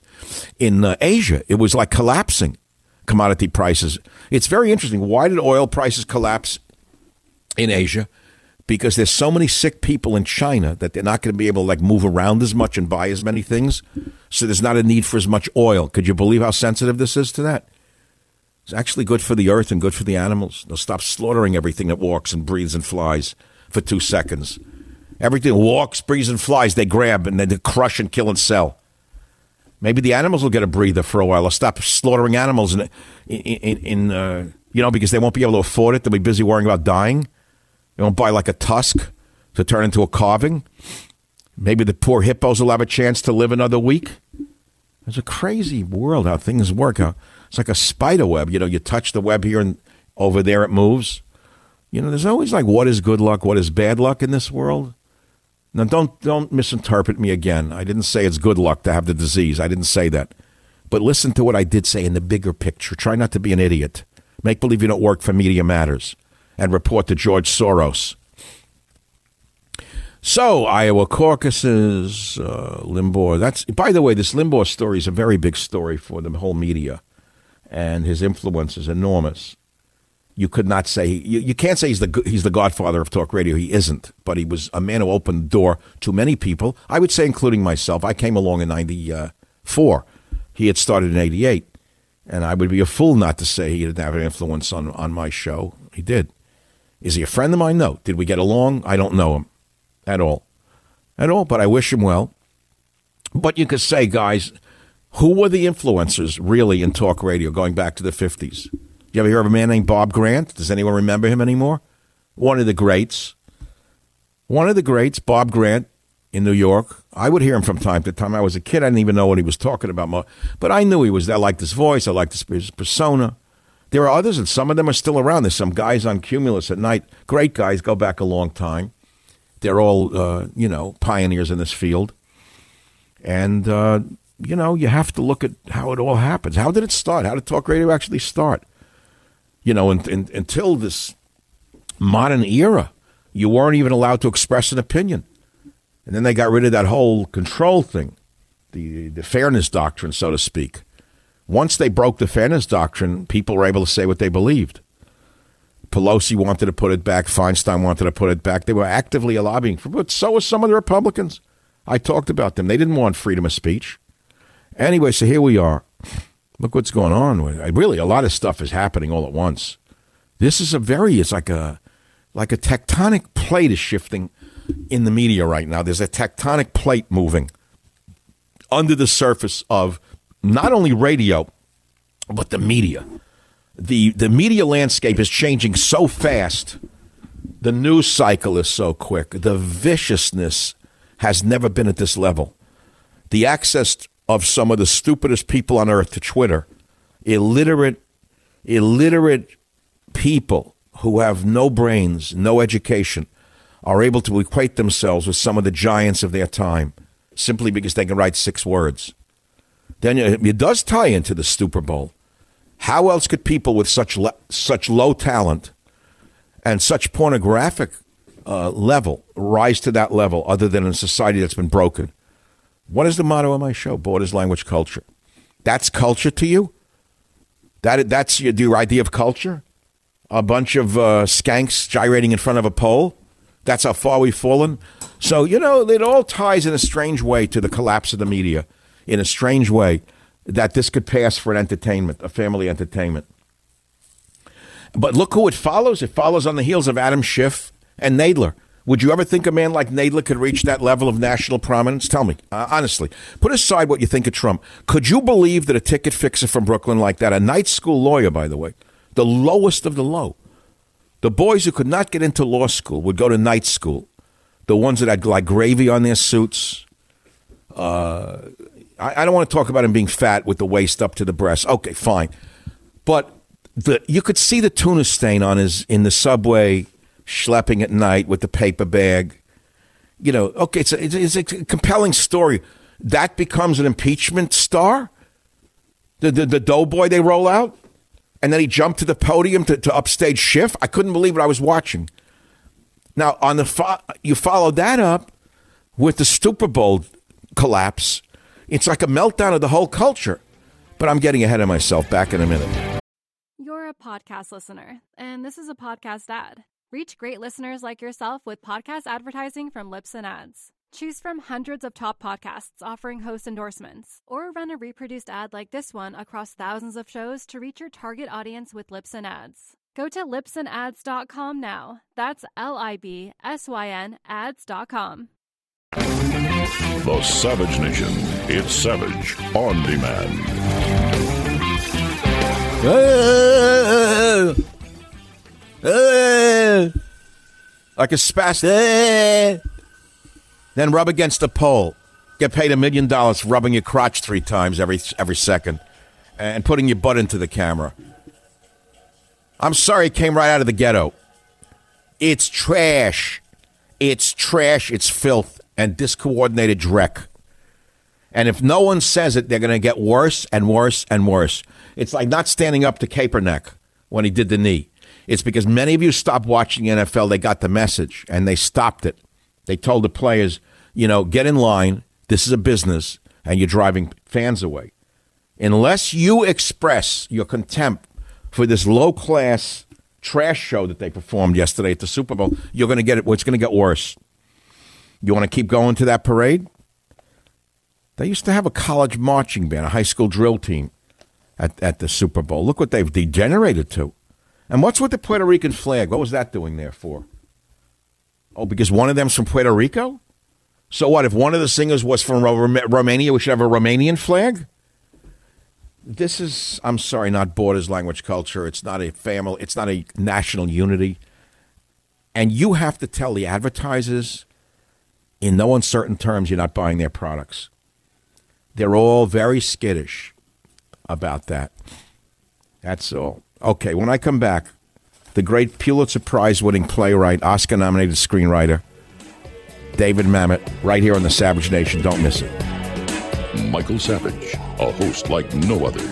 in Asia. It was like collapsing, commodity prices. It's very interesting. Why did oil prices collapse in Asia? Because there's so many sick people in China that they're not going to be able to move around as much and buy as many things. So there's not a need for as much oil. Could you believe how sensitive this is to that? It's actually good for the earth and good for the animals. They'll stop slaughtering everything that walks and breathes and flies for 2 seconds. Everything walks, breathes, and flies, they grab and they crush and kill and sell. Maybe the animals will get a breather for a while. They'll stop slaughtering animals because they won't be able to afford it. They'll be busy worrying about dying. They won't buy like a tusk to turn into a carving. Maybe the poor hippos will have a chance to live another week. It's a crazy world how things work. It's like a spider web. You touch the web here and over there it moves. There's always what is good luck, what is bad luck in this world. Now, don't misinterpret me again. I didn't say it's good luck to have the disease. I didn't say that. But listen to what I did say in the bigger picture. Try not to be an idiot. Make believe you don't work for Media Matters and report to George Soros. So, Iowa caucuses, Limbaugh. By the way, this Limbaugh story is a very big story for the whole media, and his influence is enormous. You could not say you can't say he's the godfather of talk radio. He isn't, but he was a man who opened the door to many people. I would say, including myself. I came along in '94. He had started in '88, and I would be a fool not to say he didn't have an influence on my show. He did. Is he a friend of mine? No. Did we get along? I don't know him at all. But I wish him well. But you could say, guys, who were the influencers really in talk radio going back to the 50s? You ever hear of a man named Bob Grant? Does anyone remember him anymore? One of the greats, Bob Grant in New York. I would hear him from time to time. I was a kid. I didn't even know what he was talking about. But I knew he was there. I liked his voice. I liked his persona. There are others, and some of them are still around. There's some guys on Cumulus at night. Great guys, go back a long time. They're all, pioneers in this field. And, you have to look at how it all happens. How did it start? How did talk radio actually start? Until this modern era, you weren't even allowed to express an opinion. And then they got rid of that whole control thing, the fairness doctrine, so to speak. Once they broke the fairness doctrine, people were able to say what they believed. Pelosi wanted to put it back. Feinstein wanted to put it back. They were actively lobbying for it, but so was some of the Republicans. I talked about them. They didn't want freedom of speech. Anyway, so here we are. Look what's going on. Really, a lot of stuff is happening all at once. This is it's like a tectonic plate is shifting in the media right now. There's a tectonic plate moving under the surface of not only radio, but the media. The media landscape is changing so fast. The news cycle is so quick. The viciousness has never been at this level. The access of some of the stupidest people on earth to Twitter, illiterate people who have no brains, no education, are able to equate themselves with some of the giants of their time simply because they can write 6 words. Then it does tie into the Super Bowl. How else could people with such low talent and such pornographic level rise to that level other than in a society that's been broken? What is the motto of my show? Borders, language, culture. That's culture to you? That's your idea of culture? A bunch of skanks gyrating in front of a pole? That's how far we've fallen? So, it all ties in a strange way to the collapse of the media, in a strange way that this could pass for an entertainment, a family entertainment. But look who it follows. It follows on the heels of Adam Schiff and Nadler. Would you ever think a man like Nadler could reach that level of national prominence? Tell me, honestly. Put aside what you think of Trump. Could you believe that a ticket fixer from Brooklyn like that, a night school lawyer, by the way, the lowest of the low, the boys who could not get into law school would go to night school, the ones that had like gravy on their suits? I don't want to talk about him being fat with the waist up to the breast. Okay, fine. But you could see the tuna stain on in the subway, schlepping at night with the paper bag. Okay, it's a compelling story. That becomes an impeachment star? The doughboy they roll out? And then he jumped to the podium to upstage Schiff? I couldn't believe what I was watching. Now, you follow that up with the Super Bowl collapse. It's like a meltdown of the whole culture. But I'm getting ahead of myself. Back in a minute. You're a podcast listener, and this is a podcast ad. Reach great listeners like yourself with podcast advertising from Libsyn Ads. Choose from hundreds of top podcasts offering host endorsements, or run a reproduced ad like this one across thousands of shows to reach your target audience with Libsyn Ads. Go to libsynads.com now. That's LIBSYN ads.com. The Savage Nation. It's Savage on Demand. Like a spastic. Then rub against a pole. Get paid $1 million for rubbing your crotch 3 times every second and putting your butt into the camera. I'm sorry it came right out of the ghetto. It's trash. It's trash. It's filth and discoordinated dreck. And if no one says it, they're going to get worse and worse and worse. It's like not standing up to Kaepernick when he did the knee. It's because many of you stopped watching the NFL. They got the message, and they stopped it. They told the players, get in line. This is a business, and you're driving fans away. Unless you express your contempt for this low-class trash show that they performed yesterday at the Super Bowl, you're going to get it. It's going to get worse. You want to keep going to that parade? They used to have a college marching band, a high school drill team at the Super Bowl. Look what they've degenerated to. And what's with the Puerto Rican flag? What was that doing there for? Oh, because one of them's from Puerto Rico? So what, if one of the singers was from Romania, we should have a Romanian flag? This is, I'm sorry, not borders, language, culture. It's not a family. It's not a national unity. And you have to tell the advertisers in no uncertain terms you're not buying their products. They're all very skittish about that. That's all. Okay, when I come back, the great Pulitzer Prize-winning playwright, Oscar-nominated screenwriter, David Mamet, right here on the Savage Nation. Don't miss it. Michael Savage, a host like no other.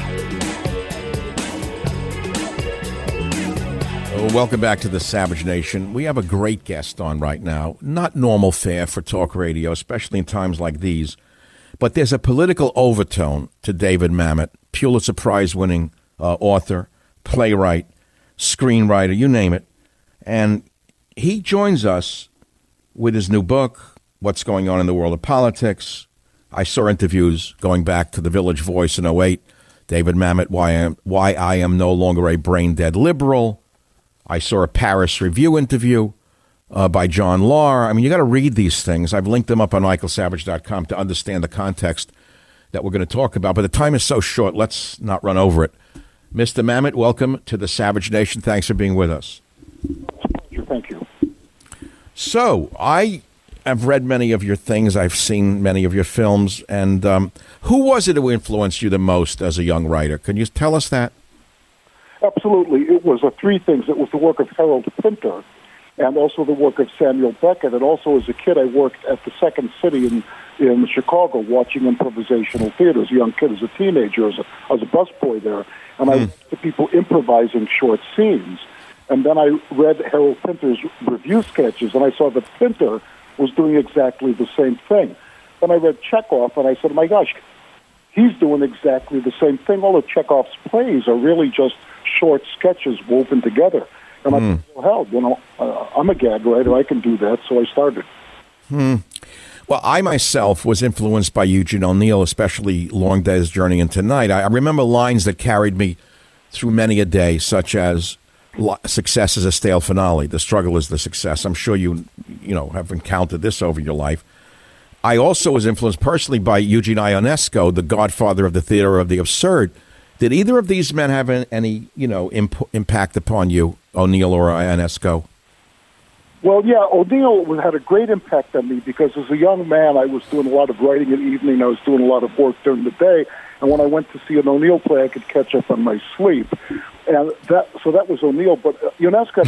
Welcome back to the Savage Nation. We have a great guest on right now. Not normal fare for talk radio, especially in times like these. But there's a political overtone to David Mamet, Pulitzer Prize-winning author, playwright, screenwriter, you name it. And he joins us with his new book, What's Going On in the World of Politics. I saw interviews going back to the Village Voice in 2008. David Mamet, Why I Am No Longer a Brain-Dead Liberal. I saw a Paris Review interview by John Lahr. I mean, you got to read these things. I've linked them up on michaelsavage.com to understand the context that we're going to talk about. But the time is so short, let's not run over it. Mr. Mamet, welcome to the Savage Nation. Thanks for being with us. Thank you. So, I have read many of your things. I've seen many of your films. And who was it who influenced you the most as a young writer? Can you tell us that? Absolutely. It was three things. It was the work of Harold Pinter and also the work of Samuel Beckett. And also, as a kid, I worked at the Second City in Chicago watching improvisational theater as a young kid, as a teenager, as a busboy there. And I watched the people improvising short scenes. And then I read Harold Pinter's review sketches, and I saw that Pinter was doing exactly the same thing. Then I read Chekhov, and I said, my gosh, he's doing exactly the same thing. All of Chekhov's plays are really just short sketches woven together. And I thought, well, hell, I'm a gag writer. I can do that, so I started. Well, I myself was influenced by Eugene O'Neill, especially Long Day's Journey into Night. I remember lines that carried me through many a day, such as success is a stale finale. The struggle is the success. I'm sure you have encountered this over your life. I also was influenced personally by Eugene Ionesco, the godfather of the theater of the absurd. Did either of these men have any impact upon you, O'Neill or Ionesco? Well, yeah, O'Neill had a great impact on me because as a young man, I was doing a lot of writing in the evening. I was doing a lot of work during the day. And when I went to see an O'Neill play, I could catch up on my sleep. And that was O'Neill. But Ionesco,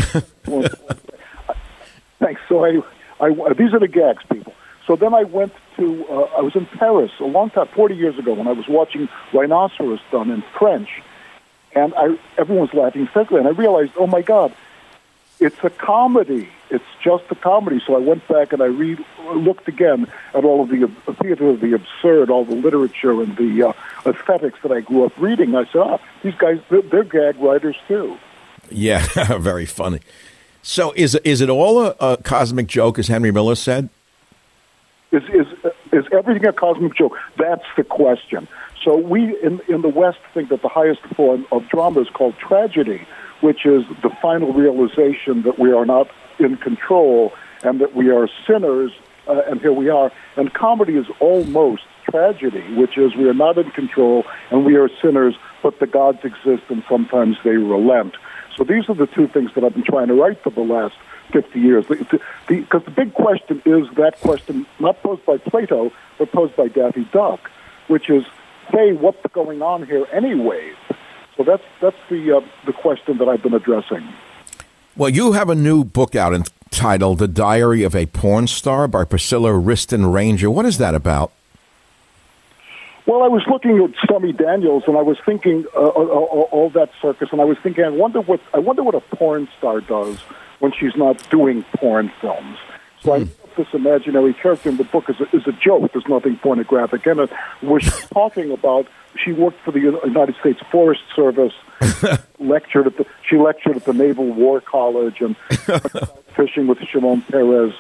thanks. So these are the gags, people. So then I went to, I was in Paris a long time, 40 years ago, when I was watching Rhinoceros done in French. And everyone was laughing hysterically. And I realized, oh, my God, it's a comedy. It's just a comedy. So I went back and I looked again at all of the theater of the absurd, all the literature and the aesthetics that I grew up reading. I said, these guys, they're gag writers too. Yeah, very funny. So is it all a cosmic joke, as Henry Miller said? Is everything a cosmic joke? That's the question. So we in the West think that the highest form of drama is called tragedy, which is the final realization that we are not in control and that we are sinners, and here we are. And comedy is almost tragedy, which is we are not in control and we are sinners, but the gods exist and sometimes they relent. So these are the two things that I've been trying to write for the last 50 years. Because the big question is that question not posed by Plato, but posed by Daffy Duck, which is, hey, what's going on here anyway? So that's the question that I've been addressing. Well, you have a new book out entitled The Diary of a Porn Star by Priscilla Wriston Ranger. What is that about? Well, I was looking at Stormy Daniels, and I was thinking all that circus, and I was thinking, I wonder what a porn star does when she's not doing porn films. So I wrote this imaginary character in the book is a joke. There's nothing pornographic in it. Where she's talking about she worked for the United States Forest Service, lectured at the Naval War College, and fishing with Shimon Peres.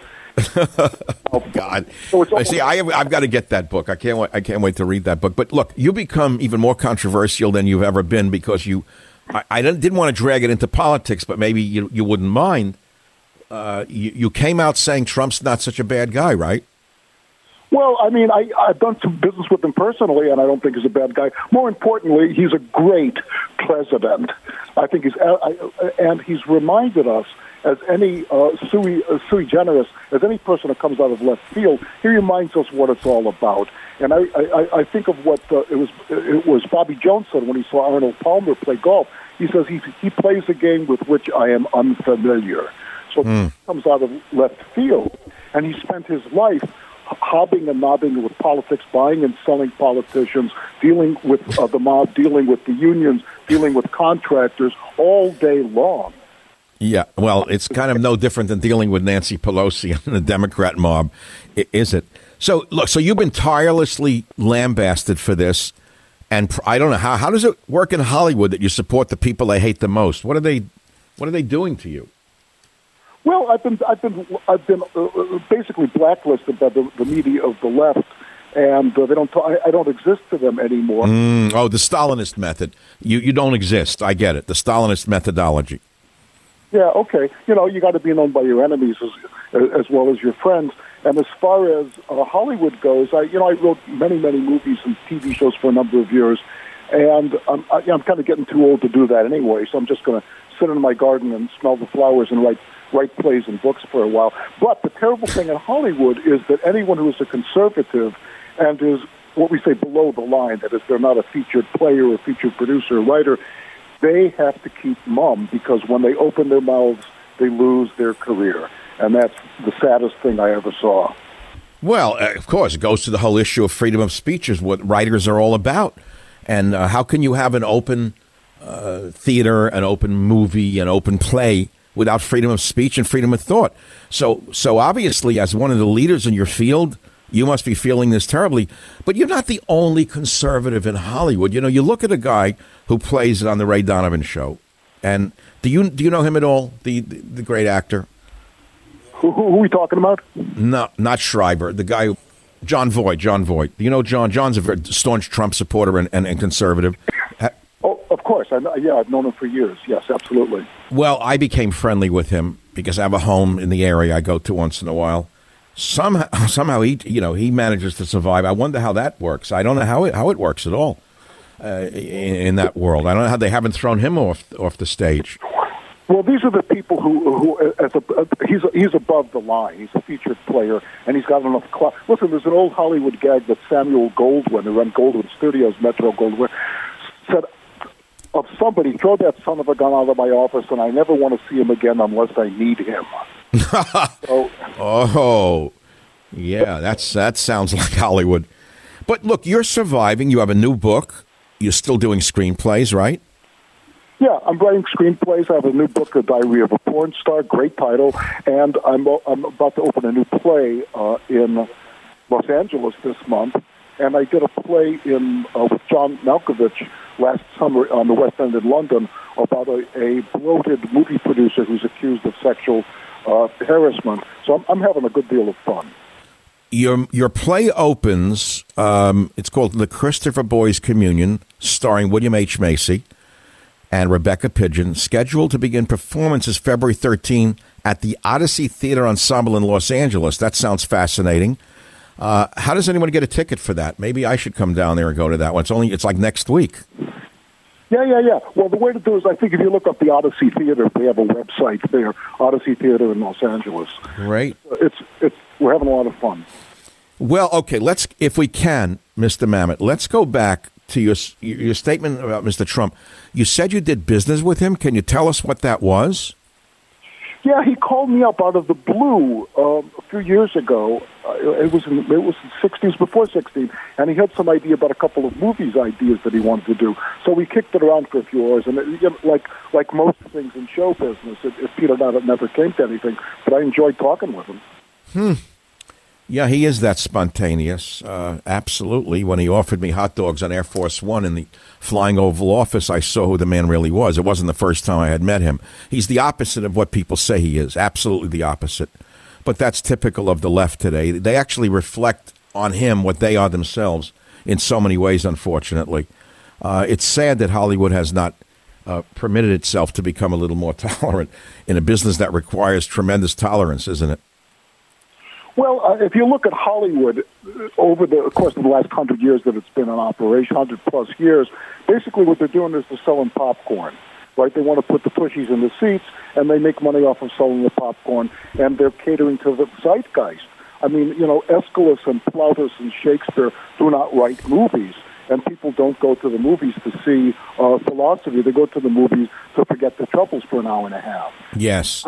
Oh God! So I've got to get that book. I can't wait to read that book. But look, you become even more controversial than you've ever been because I didn't want to drag it into politics, but maybe you wouldn't mind. You came out saying Trump's not such a bad guy, right? Well, I mean, I've done some business with him personally, and I don't think he's a bad guy. More importantly, he's a great president. I think and he's reminded us, as any sui generis, as any person that comes out of left field, he reminds us what it's all about. And I think of what it was Bobby Jones said when he saw Arnold Palmer play golf. He says he plays a game with which I am unfamiliar. So he comes out of left field, and he spent his life hobbing and nobbing with politics, buying and selling politicians, dealing with the mob, dealing with the unions, dealing with contractors all day long. Yeah, well, it's kind of no different than dealing with Nancy Pelosi and the Democrat mob, is it? So, look, you've been tirelessly lambasted for this, and I don't know, how does it work in Hollywood that you support the people they hate the most? What are they doing to you? Well, I've been basically blacklisted by the media of the left, and I don't exist to them anymore. The Stalinist method. You don't exist. I get it. The Stalinist methodology. Yeah, okay. You got to be known by your enemies as well as your friends. And as far as Hollywood goes, I wrote many movies and TV shows for a number of years. And I'm kind of getting too old to do that anyway, so I'm just going to sit in my garden and smell the flowers and write plays and books for a while. But the terrible thing in Hollywood is that anyone who is a conservative and is what we say below the line, that is, they're not a featured player or featured producer or writer, they have to keep mum, because when they open their mouths, they lose their career. And that's the saddest thing I ever saw. Well, of course, it goes to the whole issue of freedom of speech, is what writers are all about. And how can you have an open theater, an open movie, an open play without freedom of speech and freedom of thought? So obviously, as one of the leaders in your field, you must be feeling this terribly. But you're not the only conservative in Hollywood. You know, you look at a guy who plays on the Ray Donovan show, and do you know him at all? The great actor. Who are we talking about? No, not Schreiber. The guy, John Voight. John Voight. You know John? John's a very staunch Trump supporter and conservative. Oh, of course. I've known him for years. Yes, absolutely. Well, I became friendly with him because I have a home in the area I go to once in a while. Somehow he manages to survive. I wonder how that works. I don't know how it works at all in that world. I don't know how they haven't thrown him off the stage. Well, these are the people who he's above the line. He's a featured player, and he's got enough clout. Listen, there's an old Hollywood gag that Samuel Goldwyn, who ran Goldwyn Studios, Metro Goldwyn, said of somebody, throw that son of a gun out of my office, and I never want to see him again unless I need him. Oh, yeah, that sounds like Hollywood. But look, you're surviving. You have a new book. You're still doing screenplays, right? Yeah, I'm writing screenplays. I have a new book, The Diary of a Porn Star, great title, and I'm about to open a new play in Los Angeles this month. And I did a play with John Malkovich last summer on the West End in London about a bloated movie producer who's accused of sexual harassment. So I'm having a good deal of fun. Your play opens. It's called The Christopher Boys Communion, starring William H. Macy and Rebecca Pidgeon, scheduled to begin performances February 13 at the Odyssey Theater Ensemble in Los Angeles. That sounds fascinating. How does anyone get a ticket for that? Maybe I should come down there and go to that one. It's like next week. Yeah. Well, the way to do is, I think if you look up the Odyssey Theater, they have a website there, Odyssey Theater in Los Angeles. Great. We're having a lot of fun. Well, okay, if we can, Mr. Mamet, let's go back to your statement about Mr. Trump. You said you did business with him. Can you tell us what that was? Yeah, he called me up out of the blue a few years ago. It was in the 60s, before 16, and he had some idea about a couple of ideas that he wanted to do. So we kicked it around for a few hours, and like most things in show business, it petered out. It never came to anything, but I enjoyed talking with him. Yeah, he is that spontaneous. Absolutely. When he offered me hot dogs on Air Force One in the Flying Oval Office, I saw who the man really was. It wasn't the first time I had met him. He's the opposite of what people say he is. Absolutely the opposite. But that's typical of the left today. They actually reflect on him what they are themselves in so many ways, unfortunately. It's sad that Hollywood has not permitted itself to become a little more tolerant in a business that requires tremendous tolerance, isn't it? Well, if you look at Hollywood over the course of the last 100 years that it's been in operation, 100-plus years, basically what they're doing is they're selling popcorn, right? They want to put the tushies in the seats, and they make money off of selling the popcorn, and they're catering to the zeitgeist. I mean, Aeschylus and Plautus and Shakespeare do not write movies, and people don't go to the movies to see philosophy. They go to the movies to forget their troubles for an hour and a half. Yes,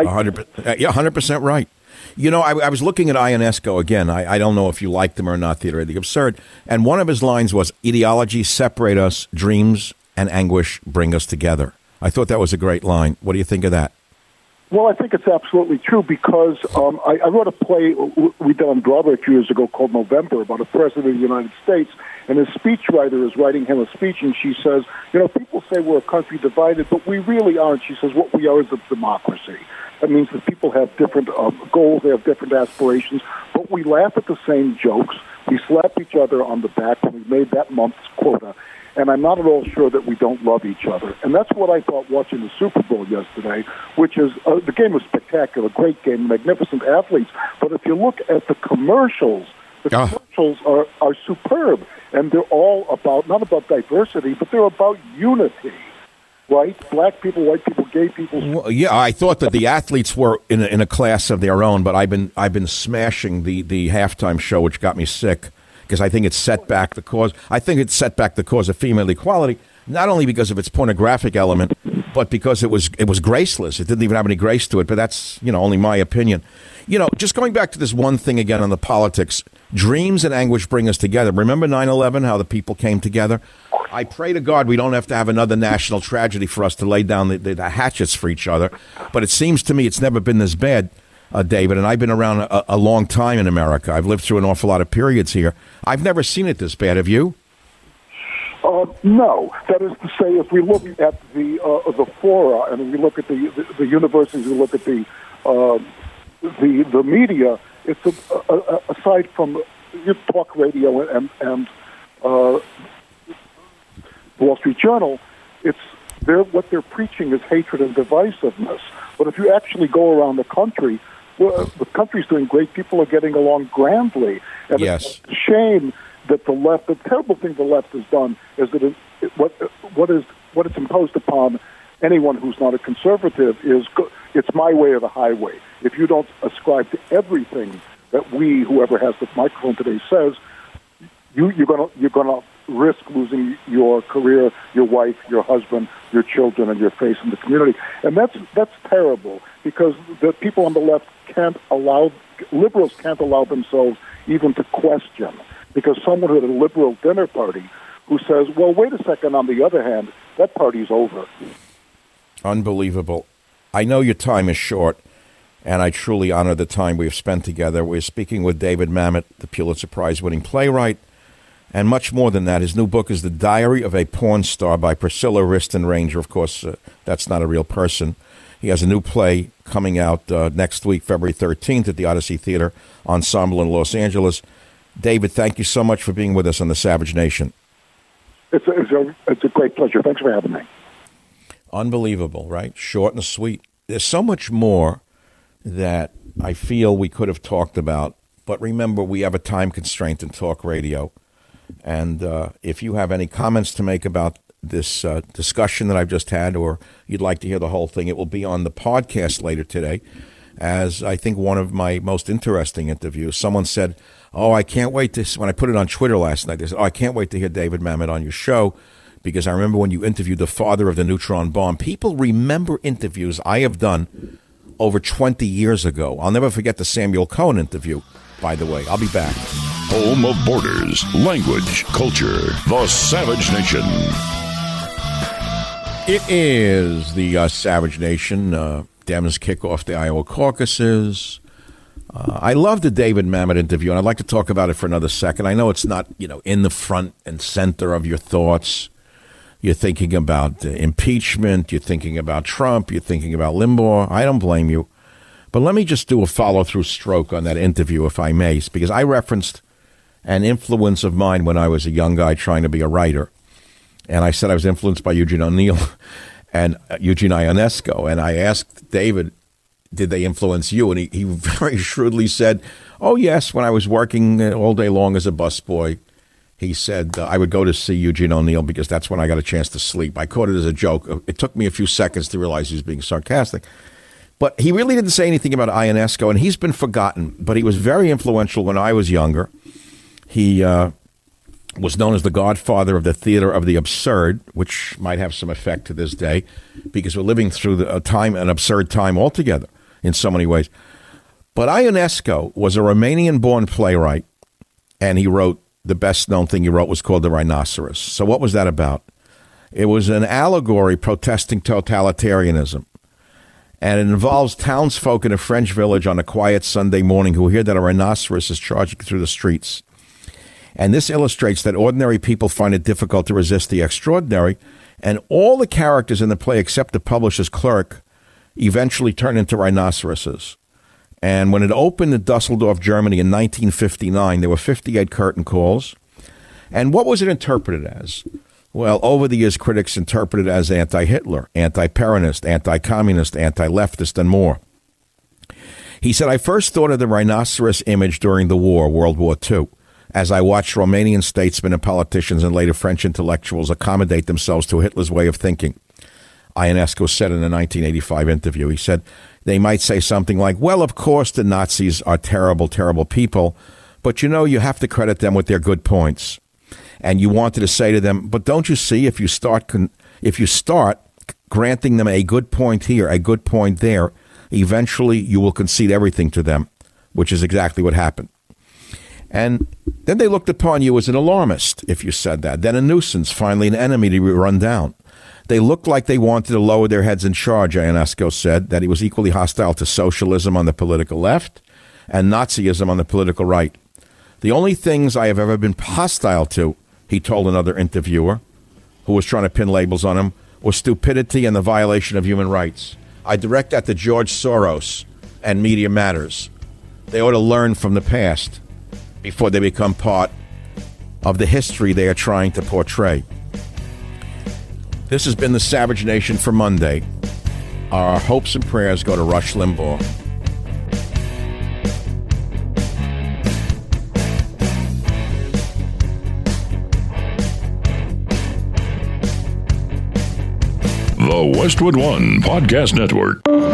100% right. I was looking at Ionesco again. I don't know if you liked him or not, Theater of the Absurd. And one of his lines was, "Ideologies separate us, dreams and anguish bring us together." I thought that was a great line. What do you think of that? Well, I think it's absolutely true because I wrote a play we did on Broadway a few years ago called November about a president of the United States, and his speechwriter is writing him a speech, and she says, people say we're a country divided, but we really aren't. She says, what we are is a democracy. That means that people have different goals, they have different aspirations, but we laugh at the same jokes. We slap each other on the back when we made that month's quota. And I'm not at all sure that we don't love each other. And that's what I thought watching the Super Bowl yesterday, which is the game was spectacular, great game, magnificent athletes. But if you look at the commercials The commercials are superb, and they're all about, not about diversity, but they're about unity. Right? Black people, white people, gay people. Well, yeah, I thought that the athletes were in a class of their own, but I've been smashing the halftime show, which got me sick because I think it set back the cause. I think it set back the cause of female equality, not only because of its pornographic element, but because it was graceless. It didn't even have any grace to it. But that's only my opinion. Just going back to this one thing again on the politics. Dreams and anguish bring us together. Remember 9/11, how the people came together? I pray to God we don't have to have another national tragedy for us to lay down the hatchets for each other. But it seems to me it's never been this bad, David, and I've been around a long time in America. I've lived through an awful lot of periods here. I've never seen it this bad. Have you? No. That is to say, if we look at the fora and we look at the universities, we look at the media, it's aside from talk radio and Wall Street Journal, what they're preaching is hatred and divisiveness. But if you actually go around the country, the country's doing great. People are getting along grandly. And yes. It's a shame that the terrible thing the left has done is that what it's imposed upon anyone who's not a conservative is it's my way or the highway. If you don't ascribe to everything that whoever has the microphone today says, you're gonna risk losing your career, your wife, your husband, your children, and your face in the community. And that's terrible because the people on the left liberals can't allow themselves even to question. Because someone who at a liberal dinner party who says, well, wait a second, on the other hand, that party's over. Unbelievable. I know your time is short, and I truly honor the time we've spent together. We're speaking with David Mamet, the Pulitzer Prize-winning playwright, and much more than that. His new book is The Diary of a Porn Star by Priscilla Riston Ranger. Of course, that's not a real person. He has a new play coming out next week, February 13th, at the Odyssey Theater Ensemble in Los Angeles. David, thank you so much for being with us on the Savage Nation. It's a great pleasure. Thanks for having me. Unbelievable, right? Short and sweet. There's so much more that I feel we could have talked about, but remember, we have a time constraint in talk radio. And if you have any comments to make about this discussion that I've just had, or you'd like to hear the whole thing, it will be on the podcast later today. As I think one of my most interesting interviews, someone said, I can't wait to, when I put it on Twitter last night, they said, I can't wait to hear David Mamet on your show, because I remember when you interviewed the father of the neutron bomb. People remember interviews I have done over 20 years ago. I'll never forget the Samuel Cohen interview, by the way. I'll be back. Home of borders, language, culture, the Savage Nation. It is the Savage Nation. Dems kick off the Iowa caucuses. I love the David Mamet interview, and I'd like to talk about it for another second. I know it's not, in the front and center of your thoughts. You're thinking about impeachment. You're thinking about Trump. You're thinking about Limbaugh. I don't blame you. But let me just do a follow-through stroke on that interview, if I may, because I referenced an influence of mine when I was a young guy trying to be a writer. And I said I was influenced by Eugene O'Neill and Eugene Ionesco. And I asked David, did they influence you? And he very shrewdly said, oh, yes, when I was working all day long as a busboy, he said I would go to see Eugene O'Neill because that's when I got a chance to sleep. I caught it as a joke. It took me a few seconds to realize he was being sarcastic. But he really didn't say anything about Ionesco, and he's been forgotten. But he was very influential when I was younger. He was known as the godfather of the theater of the absurd, which might have some effect to this day because we're living through an absurd time altogether in so many ways. But Ionesco was a Romanian-born playwright, and he wrote, the best-known thing he wrote was called The Rhinoceros. So what was that about? It was an allegory protesting totalitarianism, and it involves townsfolk in a French village on a quiet Sunday morning who hear that a rhinoceros is charging through the streets. And this illustrates that ordinary people find it difficult to resist the extraordinary, and all the characters in the play except the publisher's clerk eventually turn into rhinoceroses. And when it opened in Dusseldorf, Germany in 1959, there were 58 curtain calls. And what was it interpreted as? Well, over the years, critics interpreted it as anti-Hitler, anti-Peronist, anti-communist, anti-leftist, and more. He said, I first thought of the rhinoceros image during the war, World War II, as I watched Romanian statesmen and politicians and later French intellectuals accommodate themselves to Hitler's way of thinking. Ionesco said in a 1985 interview, he said, they might say something like, well, of course the Nazis are terrible, terrible people, but you know, you have to credit them with their good points. And you wanted to say to them, but don't you see, if you start granting them a good point here, a good point there, eventually you will concede everything to them, which is exactly what happened. And then they looked upon you as an alarmist if you said that, then a nuisance, finally an enemy to be run down. They looked like they wanted to lower their heads in charge, Ionesco said, that he was equally hostile to socialism on the political left and Nazism on the political right. The only things I have ever been hostile to, he told another interviewer who was trying to pin labels on him, was stupidity and the violation of human rights. I direct that to George Soros and Media Matters. They ought to learn from the past before they become part of the history they are trying to portray. This has been the Savage Nation for Monday. Our hopes and prayers go to Rush Limbaugh. The Westwood One Podcast Network.